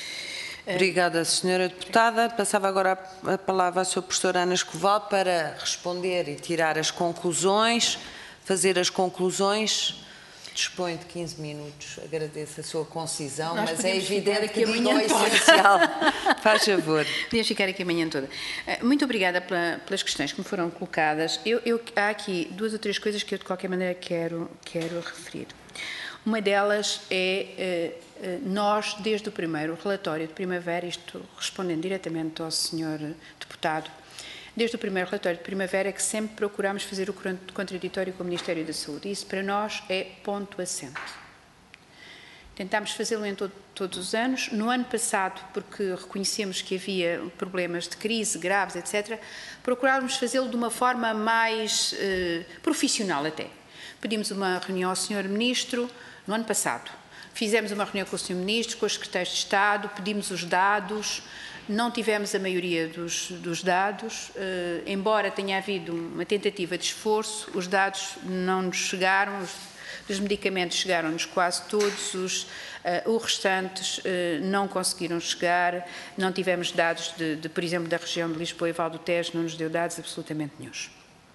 Obrigada, senhora Deputada. Passava agora a palavra à sua professora Ana Escoval para responder e tirar as conclusões, fazer as conclusões. Dispõe de quinze minutos. Agradeço a sua concisão, Nós mas é evidente que a manhã é essencial. Faz favor. Podíamos ficar aqui a manhã toda. Muito obrigada pela, pelas questões que me foram colocadas. Eu, eu, há aqui duas ou três coisas que eu, de qualquer maneira, quero, quero referir. Uma delas é, nós, desde o primeiro relatório de primavera, isto respondendo diretamente ao senhor Deputado, desde o primeiro relatório de primavera que sempre procurámos fazer o contraditório com o Ministério da Saúde. Isso para nós é ponto assente. Tentámos fazê-lo em todo, todos os anos. No ano passado, porque reconhecemos que havia problemas de crise graves, etcétera, procurávamos fazê-lo de uma forma mais eh, profissional até. Pedimos uma reunião ao senhor Ministro no ano passado. Fizemos uma reunião com o senhor Ministro, com os secretários de Estado, pedimos os dados, não tivemos a maioria dos, dos dados, eh, embora tenha havido uma tentativa de esforço, os dados não nos chegaram, os, os medicamentos chegaram-nos quase todos, os, eh, os restantes eh, não conseguiram chegar, não tivemos dados, de, de, por exemplo, da região de Lisboa e Val do Tejo, não nos deu dados absolutamente nenhuns.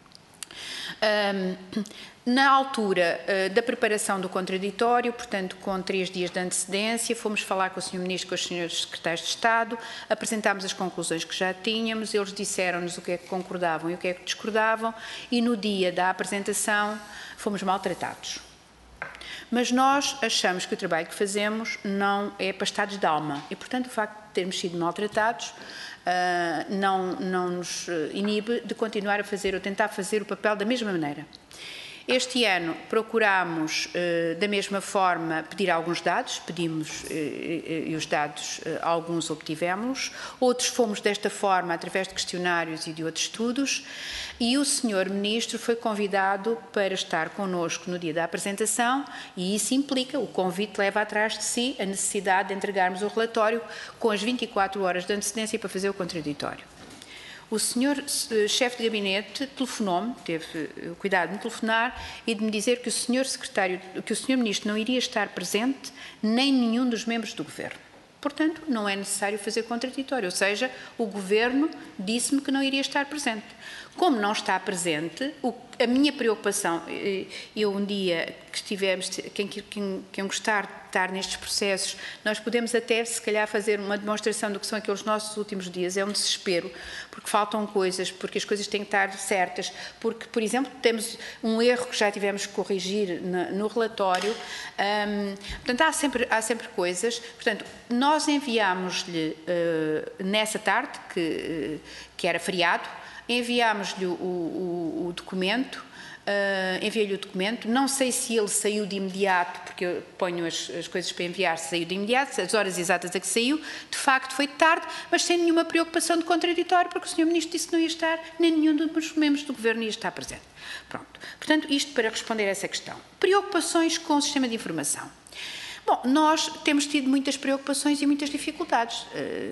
Um, na altura uh, da preparação do contraditório, portanto com três dias de antecedência, fomos falar com o senhor Ministro e com os senhores Secretários de Estado, apresentámos as conclusões que já tínhamos, eles disseram-nos o que é que concordavam e o que é que discordavam e no dia da apresentação fomos maltratados. Mas nós achamos que o trabalho que fazemos não é para estados de alma e, portanto, o facto de termos sido maltratados Uh, não, não nos inibe de continuar a fazer ou tentar fazer o papel da mesma maneira. Este ano procurámos, uh, da mesma forma, pedir alguns dados, pedimos uh, e os dados, uh, alguns obtivemos, outros fomos desta forma através de questionários e de outros estudos, e o senhor Ministro foi convidado para estar connosco no dia da apresentação, e isso implica, o convite leva atrás de si a necessidade de entregarmos o relatório com as vinte e quatro horas de antecedência para fazer o contraditório. O senhor chefe de gabinete telefonou-me, teve o cuidado de me telefonar e de me dizer que o senhor secretário, que o senhor ministro não iria estar presente, nem nenhum dos membros do governo. Portanto, não é necessário fazer contraditório, ou seja, o governo disse-me que não iria estar presente. Como não está presente, o, a minha preocupação, eu um dia que estivemos, quem, quem, quem gostar de estar nestes processos, nós podemos até, se calhar, fazer uma demonstração do que são aqueles nossos últimos dias, é um desespero, porque faltam coisas, porque as coisas têm que estar certas, porque, por exemplo, temos um erro que já tivemos que corrigir no, no relatório, hum, portanto, há sempre, há sempre coisas, portanto, nós enviámos-lhe, uh, nessa tarde, que, uh, que era feriado, enviámos-lhe o, o, o documento, uh, enviei-lhe o documento, não sei se ele saiu de imediato, porque eu ponho as, as coisas para enviar, se saiu de imediato, as horas exatas a que saiu, de facto foi tarde, mas sem nenhuma preocupação de contraditório, porque o senhor Ministro disse que não ia estar, nem nenhum dos membros do Governo ia estar presente. Pronto. Portanto, isto para responder a essa questão. Preocupações com o sistema de informação. Bom, nós temos tido muitas preocupações e muitas dificuldades.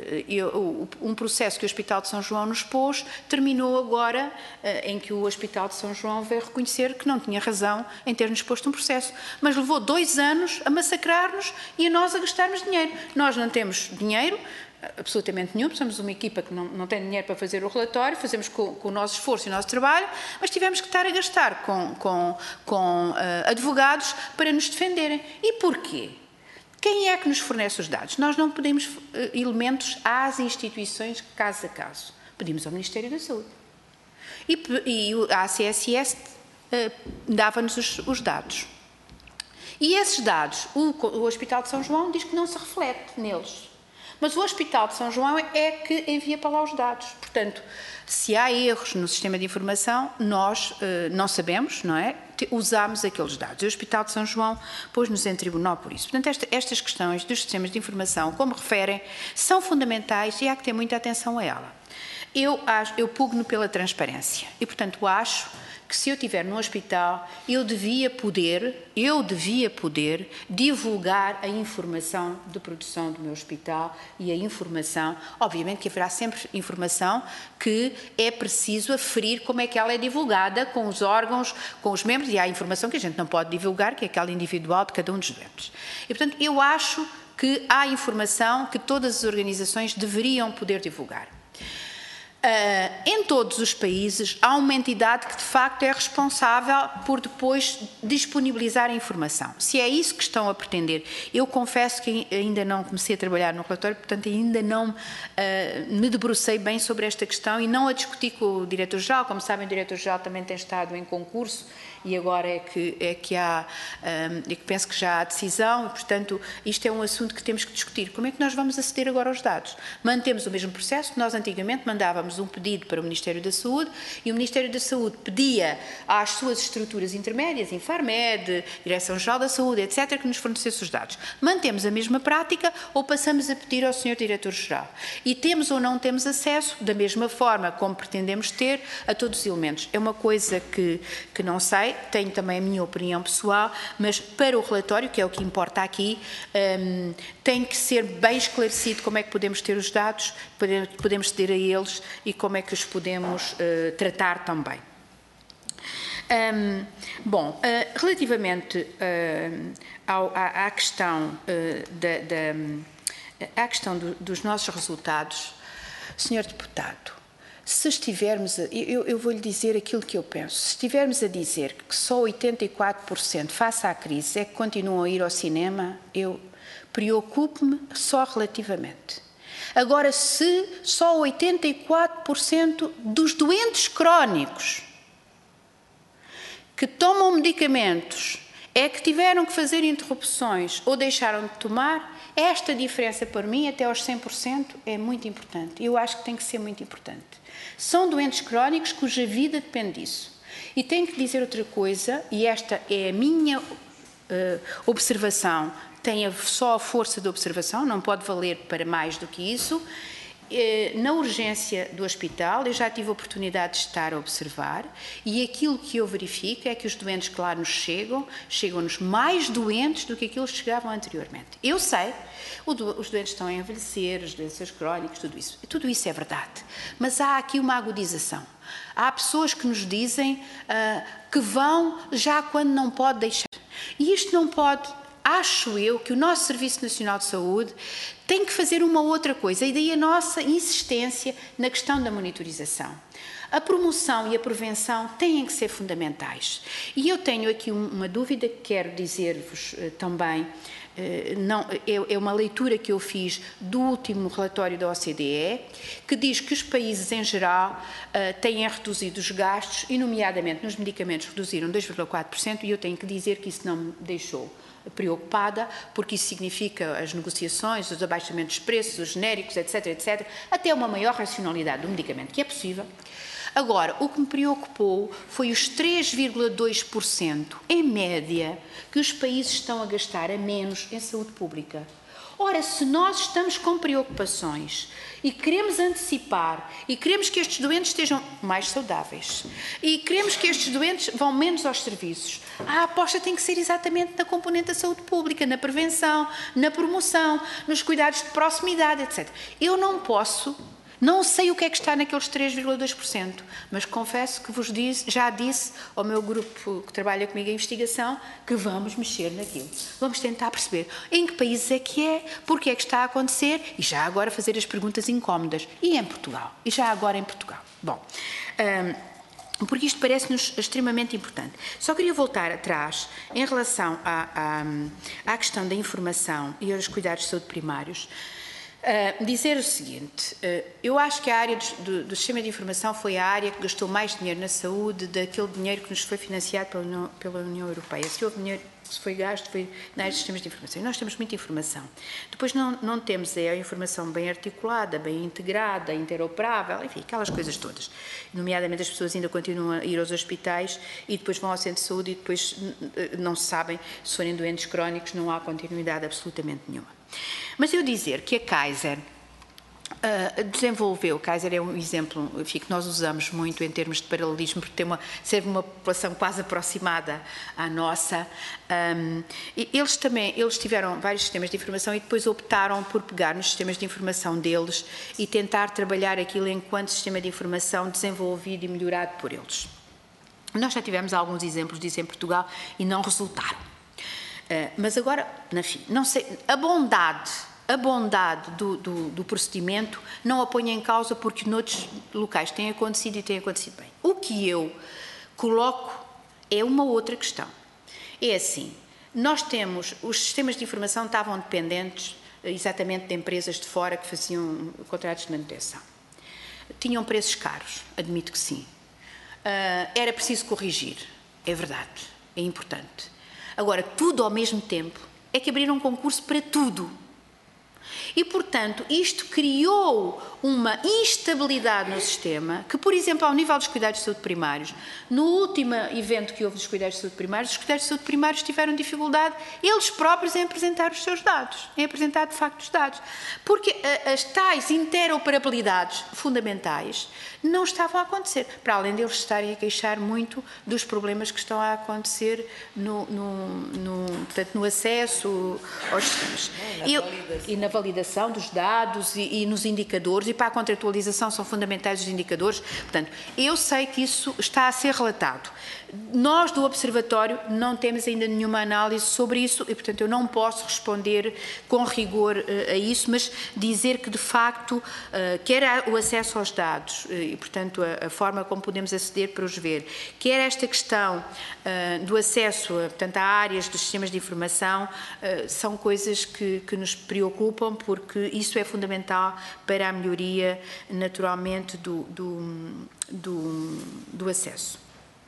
Um processo que o Hospital de São João nos pôs terminou agora em que o Hospital de São João veio reconhecer que não tinha razão em ter-nos posto um processo. Mas levou dois anos a massacrar-nos e a nós a gastarmos dinheiro. Nós não temos dinheiro, absolutamente nenhum, somos uma equipa que não, não tem dinheiro para fazer o relatório, fazemos com, com o nosso esforço e o nosso trabalho, mas tivemos que estar a gastar com, com, com uh, advogados para nos defenderem. E porquê? Quem é que nos fornece os dados? Nós não pedimos uh, elementos às instituições caso a caso. Pedimos ao Ministério da Saúde. E, e a A C S S uh, dava-nos os, os dados. E esses dados, o, o Hospital de São João diz que não se reflete neles. Mas o Hospital de São João é que envia para lá os dados. Portanto, se há erros no sistema de informação, nós uh, não sabemos, não é? Usamos aqueles dados. O Hospital de São João pôs-nos em tribunal por isso. Portanto, esta, estas questões dos sistemas de informação, como referem, são fundamentais e há que ter muita atenção a ela. Eu, acho, eu pugno pela transparência e, portanto, acho que se eu estiver no hospital, eu devia poder, eu devia poder divulgar a informação de produção do meu hospital e a informação, obviamente que haverá sempre informação que é preciso aferir como é que ela é divulgada com os órgãos, com os membros, e há informação que a gente não pode divulgar, que é aquela individual de cada um dos membros. E, portanto, eu acho que há informação que todas as organizações deveriam poder divulgar. Uh, em todos os países há uma entidade que de facto é responsável por depois disponibilizar a informação. Se é isso que estão a pretender, eu confesso que ainda não comecei a trabalhar no relatório, portanto ainda não uh, me debrucei bem sobre esta questão e não a discuti com o Diretor-Geral. Como sabem, o Diretor-Geral também tem estado em concurso e agora é que, é que há, um, é que penso que já há decisão e, portanto, isto é um assunto que temos que discutir. Como é que nós vamos aceder agora aos dados? Mantemos o mesmo processo que nós antigamente mandávamos um pedido para o Ministério da Saúde e o Ministério da Saúde pedia às suas estruturas intermédias, Infarmed, Direção-Geral da Saúde, etcétera, que nos fornecesse os dados. Mantemos a mesma prática ou passamos a pedir ao senhor Diretor-Geral? E temos ou não temos acesso, da mesma forma como pretendemos ter, a todos os elementos. É uma coisa que, que não sei, tenho também a minha opinião pessoal, mas para o relatório, que é o que importa aqui, um, tem que ser bem esclarecido como é que podemos ter os dados, podemos ceder a eles e como é que os podemos uh, tratar também. Um, bom, uh, relativamente uh, ao, à, à questão, uh, da, da, à questão do, dos nossos resultados, senhor Deputado, se estivermos, a, eu, eu vou-lhe dizer aquilo que eu penso, se estivermos a dizer que só oitenta e quatro por cento face à crise é que continuam a ir ao cinema, eu preocupo-me só relativamente. Agora, se só oitenta e quatro por cento dos doentes crónicos que tomam medicamentos é que tiveram que fazer interrupções ou deixaram de tomar, esta diferença para mim, até aos cem por cento, é muito importante. Eu acho que tem que ser muito importante. São doentes crónicos cuja vida depende disso. E tenho que dizer outra coisa, e esta é a minha uh, observação, tem só a força de observação, não pode valer para mais do que isso. na urgência do hospital, eu já tive a oportunidade de estar a observar e aquilo que eu verifico é que os doentes que lá nos chegam, chegam-nos mais doentes do que aqueles que chegavam anteriormente. Eu sei, os doentes estão a envelhecer, as doenças crónicas, tudo isso. Tudo isso é verdade. Mas há aqui uma agudização. Há pessoas que nos dizem uh, que vão já quando não pode deixar. E isto não pode... Acho eu que o nosso Serviço Nacional de Saúde tem que fazer uma outra coisa, e daí a nossa insistência na questão da monitorização. A promoção e a prevenção têm que ser fundamentais. E eu tenho aqui uma dúvida que quero dizer-vos uh, também. Uh, não, é, é uma leitura que eu fiz do último relatório da O C D E, que diz que os países em geral uh, têm reduzido os gastos, e nomeadamente nos medicamentos reduziram dois vírgula quatro por cento, e eu tenho que dizer que isso não me deixou preocupada, porque isso significa as negociações, os abaixamentos de preços, os genéricos, etc, etcétera, até uma maior racionalidade do medicamento, que é possível. Agora, o que me preocupou foi os três vírgula dois por cento, em média, que os países estão a gastar a menos em saúde pública. Ora, se nós estamos com preocupações e queremos antecipar e queremos que estes doentes estejam mais saudáveis e queremos que estes doentes vão menos aos serviços, a aposta tem que ser exatamente na componente da saúde pública, na prevenção, na promoção, nos cuidados de proximidade, etcétera. Eu não posso... Não sei o que é que está naqueles três vírgula dois por cento, mas confesso que vos disse, já disse ao meu grupo que trabalha comigo em investigação que vamos mexer naquilo. Vamos tentar perceber em que países é que é, porque é que está a acontecer e já agora fazer as perguntas incómodas. E em Portugal? E já agora em Portugal? Bom, hum, porque isto parece-nos extremamente importante. Só queria voltar atrás em relação à, à, à questão da informação e aos cuidados de saúde primários. Uh, dizer o seguinte, uh, eu acho que a área do, do, do sistema de informação foi a área que gastou mais dinheiro na saúde daquele dinheiro que nos foi financiado pela União, pela União Europeia. Se houve dinheiro que se foi gasto foi na área dos sistemas de informação. E nós temos muita informação. Depois não, não temos a informação bem articulada, bem integrada, interoperável, enfim, aquelas coisas todas. Nomeadamente as pessoas ainda continuam a ir aos hospitais e depois vão ao centro de saúde e depois não se sabem, se forem doentes crónicos, não há continuidade absolutamente nenhuma. Mas eu dizer que a Kaiser uh, desenvolveu, Kaiser é um exemplo enfim, que nós usamos muito em termos de paralelismo, porque tem uma, serve uma população quase aproximada à nossa. Um, e eles também, eles tiveram vários sistemas de informação e depois optaram por pegar nos sistemas de informação deles e tentar trabalhar aquilo enquanto sistema de informação desenvolvido e melhorado por eles. Nós já tivemos alguns exemplos disso em Portugal e não resultaram. Uh, mas agora, enfim, não sei, a bondade, a bondade do, do, do procedimento não a ponho em causa porque noutros locais tem acontecido e tem acontecido bem. O que eu coloco é uma outra questão. É assim, nós temos, os sistemas de informação estavam dependentes exatamente de empresas de fora que faziam contratos de manutenção. Tinham preços caros, admito que sim. Uh, era preciso corrigir, é verdade, é importante. Agora, tudo ao mesmo tempo, é que abriram um concurso para tudo. E, portanto, isto criou uma instabilidade no sistema que, por exemplo, ao nível dos cuidados de saúde primários, no último evento que houve dos cuidados de saúde primários, os cuidados de saúde primários tiveram dificuldade eles próprios em apresentar os seus dados, em apresentar de facto os dados. Porque as tais interoperabilidades fundamentais não estavam a acontecer, para além deles estarem a queixar muito dos problemas que estão a acontecer no, no, no, portanto, no acesso aos sistemas. E, e na validação dos dados e, e nos indicadores, e para a contratualização são fundamentais os indicadores. Portanto, eu sei que isso está a ser relatado. Nós, do Observatório, não temos ainda nenhuma análise sobre isso e, portanto, eu não posso responder com rigor uh, a isso, mas dizer que, de facto, uh, quer o acesso aos dados uh, e, portanto, a, a forma como podemos aceder para os ver, quer esta questão uh, do acesso a, portanto, a áreas dos sistemas de informação, uh, são coisas que, que nos preocupam, porque isso é fundamental para a melhoria, naturalmente, do, do, do, do acesso.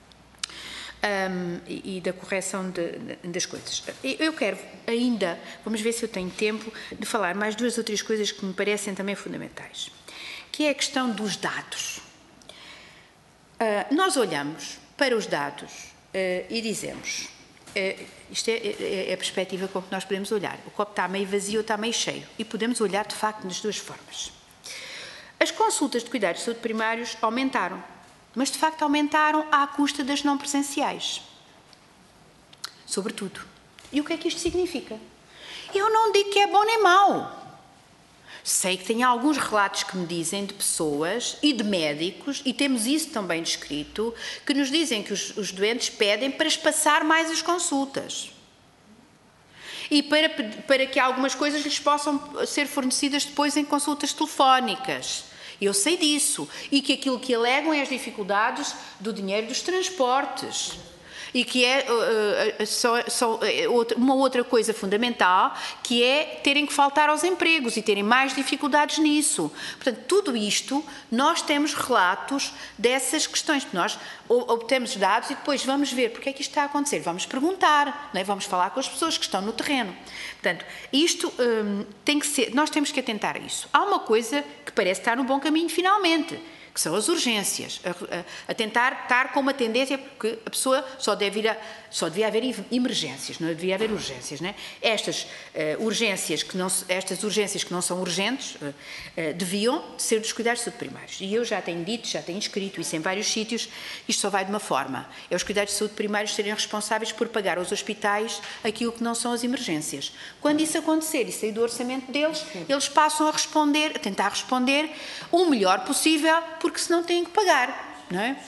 Um, e, e da correção de, de, das coisas. Eu quero ainda, vamos ver se eu tenho tempo, de falar mais duas ou três coisas que me parecem também fundamentais, que é a questão dos dados. Uh, nós olhamos para os dados uh, e dizemos, uh, isto é, é, é a perspectiva com que nós podemos olhar, o copo está meio vazio ou está meio cheio, e podemos olhar de facto nas duas formas. As consultas de cuidados de saúde primários aumentaram, mas de facto aumentaram à custa das não presenciais. Sobretudo. E o que é que isto significa? Eu não digo que é bom nem mau. Sei que tem alguns relatos que me dizem de pessoas e de médicos, e temos isso também descrito, que nos dizem que os, os doentes pedem para espaçar mais as consultas. E para, para que algumas coisas lhes possam ser fornecidas depois em consultas telefónicas. Eu sei disso. E que aquilo que alegam é as dificuldades do dinheiro dos transportes. E que é uh, uh, só, só, uh, outra, uma outra coisa fundamental, que é terem que faltar aos empregos e terem mais dificuldades nisso. Portanto, tudo isto, nós temos relatos dessas questões. Nós obtemos dados e depois vamos ver porque é que isto está a acontecer. Vamos perguntar, não é? Vamos falar com as pessoas que estão no terreno. Portanto, isto um, tem que ser, nós temos que atentar a isso. Há uma coisa que parece estar no bom caminho, finalmente, que são as urgências, a, a, a tentar estar com uma tendência, porque a pessoa só, deve ir a, só devia haver emergências, não devia haver urgências, não é? Estas, uh, urgências que não, estas urgências que não são urgentes uh, uh, deviam ser dos cuidados de saúde primários. E eu já tenho dito, já tenho escrito isso em vários sítios, isto só vai de uma forma, é os cuidados de saúde primários serem responsáveis por pagar aos hospitais aquilo que não são as emergências. Quando isso acontecer e sair do orçamento deles, eles passam a responder, a tentar responder o melhor possível, porque senão têm que pagar, não é?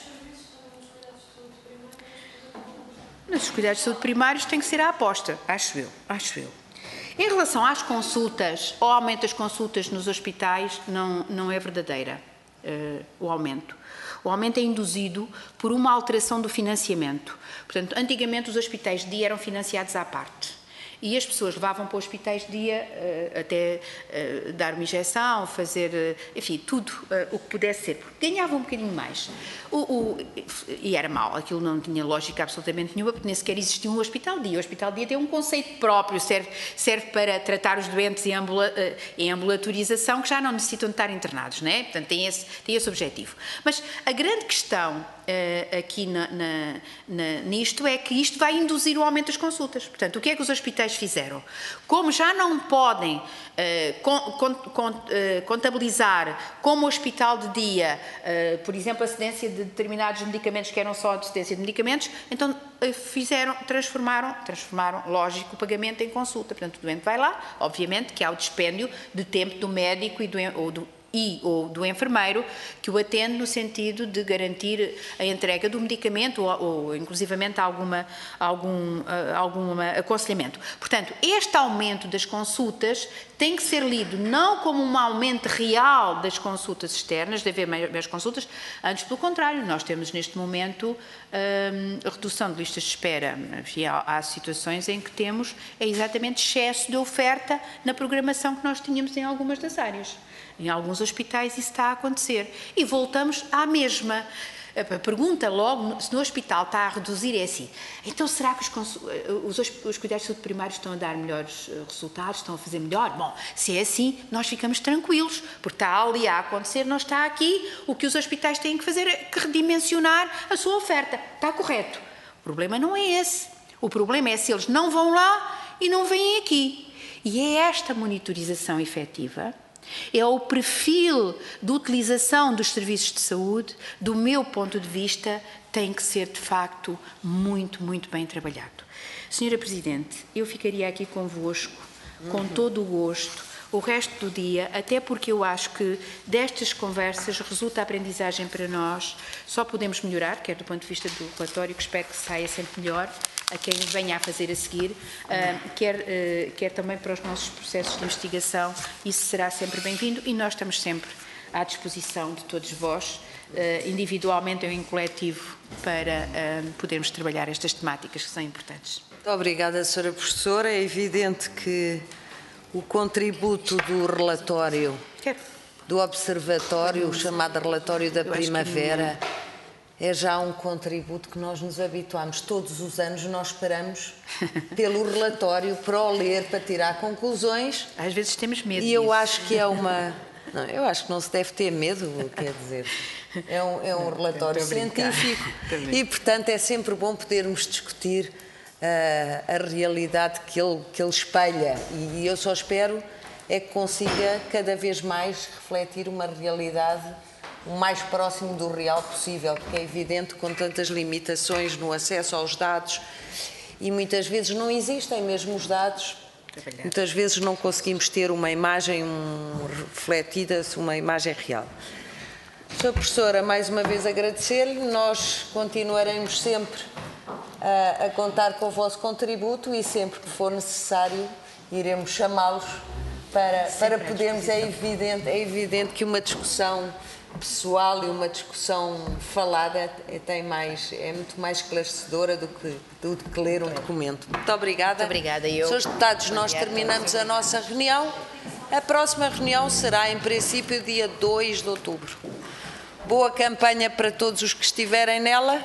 Mas os cuidados de saúde primários têm que ser a aposta, acho eu, acho eu. Em relação às consultas, o aumento das consultas nos hospitais não, não é verdadeira, uh, o aumento. O aumento é induzido por uma alteração do financiamento. Portanto, antigamente os hospitais de dia eram financiados à parte. E as pessoas levavam para hospitais de dia uh, até uh, dar uma injeção, fazer, uh, enfim, tudo uh, o que pudesse ser, porque ganhavam um bocadinho mais. O, o, e era mau, aquilo não tinha lógica absolutamente nenhuma, porque nem sequer existia um hospital de dia. O hospital de dia tem um conceito próprio, serve, serve para tratar os doentes em, ambula, uh, em ambulatorização, que já não necessitam de estar internados, não é? Portanto, tem esse, tem esse objetivo. Mas a grande questão Uh, aqui na, na, na, nisto é que isto vai induzir o aumento das consultas. Portanto, o que é que os hospitais fizeram? Como já não podem uh, con, con, con, uh, contabilizar como hospital de dia, uh, por exemplo, a cedência de determinados medicamentos que eram só de cedência de medicamentos, então uh, fizeram, transformaram, transformaram, lógico, o pagamento em consulta. Portanto, o doente vai lá, obviamente que há o dispêndio de tempo do médico e do, ou do e ou do enfermeiro que o atende no sentido de garantir a entrega do medicamento ou, ou inclusivamente alguma, algum, uh, algum aconselhamento. Portanto, este aumento das consultas tem que ser lido não como um aumento real das consultas externas, de haver mais consultas, antes pelo contrário, nós temos neste momento um, a redução de listas de espera. Enfim, há, há situações em que temos é exatamente excesso de oferta na programação que nós tínhamos em algumas das áreas. Em alguns hospitais isso está a acontecer. E voltamos à mesma. A pergunta logo, se no hospital está a reduzir, é assim, então será que os, os, os cuidados de saúde primários estão a dar melhores resultados, estão a fazer melhor? Bom, se é assim, nós ficamos tranquilos, porque está ali a acontecer, não está aqui. O que os hospitais têm que fazer é que redimensionar a sua oferta. Está correto. O problema não é esse. O problema é se eles não vão lá e não vêm aqui. E é esta monitorização efetiva, é o perfil de utilização dos serviços de saúde, do meu ponto de vista, tem que ser de facto muito, muito bem trabalhado. Senhora Presidente, eu ficaria aqui convosco, com todo o gosto, o resto do dia, até porque eu acho que destas conversas resulta aprendizagem para nós, só podemos melhorar, quer do ponto de vista do relatório, que espero que saia sempre melhor, a quem venha a fazer a seguir, uh, quer, uh, quer também para os nossos processos de investigação, isso será sempre bem-vindo e nós estamos sempre à disposição de todos vós, uh, individualmente ou em coletivo, para uh, podermos trabalhar estas temáticas que são importantes. Muito obrigada, senhora Professora. É evidente que o contributo do relatório, Quero. do Observatório, o chamado Relatório da Primavera, é já um contributo que nós nos habituamos. Todos os anos nós esperamos pelo relatório para o ler, para tirar conclusões. Às vezes temos medo E eu disso. acho que é uma... Não, eu acho que não se deve ter medo, quer dizer. É um, é um relatório científico e, portanto, é sempre bom podermos discutir uh, a realidade que ele, que ele espelha. E eu só espero é que consiga cada vez mais refletir uma realidade o mais próximo do real possível, porque é evidente, com tantas limitações no acesso aos dados, e muitas vezes não existem mesmo os dados, muitas vezes não conseguimos ter uma imagem um, refletida, uma imagem real. Senhora Professora, mais uma vez agradecer-lhe, nós continuaremos sempre a, a contar com o vosso contributo e sempre que for necessário iremos chamá-los para, para podermos, é evidente, é evidente que uma discussão pessoal e uma discussão falada é, tem mais, é muito mais esclarecedora do que, do que ler um documento. Muito obrigada. Muito obrigada. Eu... Senhores deputados, nós terminamos a nossa reunião. A próxima reunião será, em princípio, dia dois de outubro. Boa campanha para todos os que estiverem nela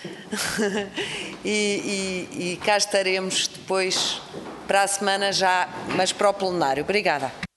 e, e, e cá estaremos depois para a semana já, mas para o plenário. Obrigada.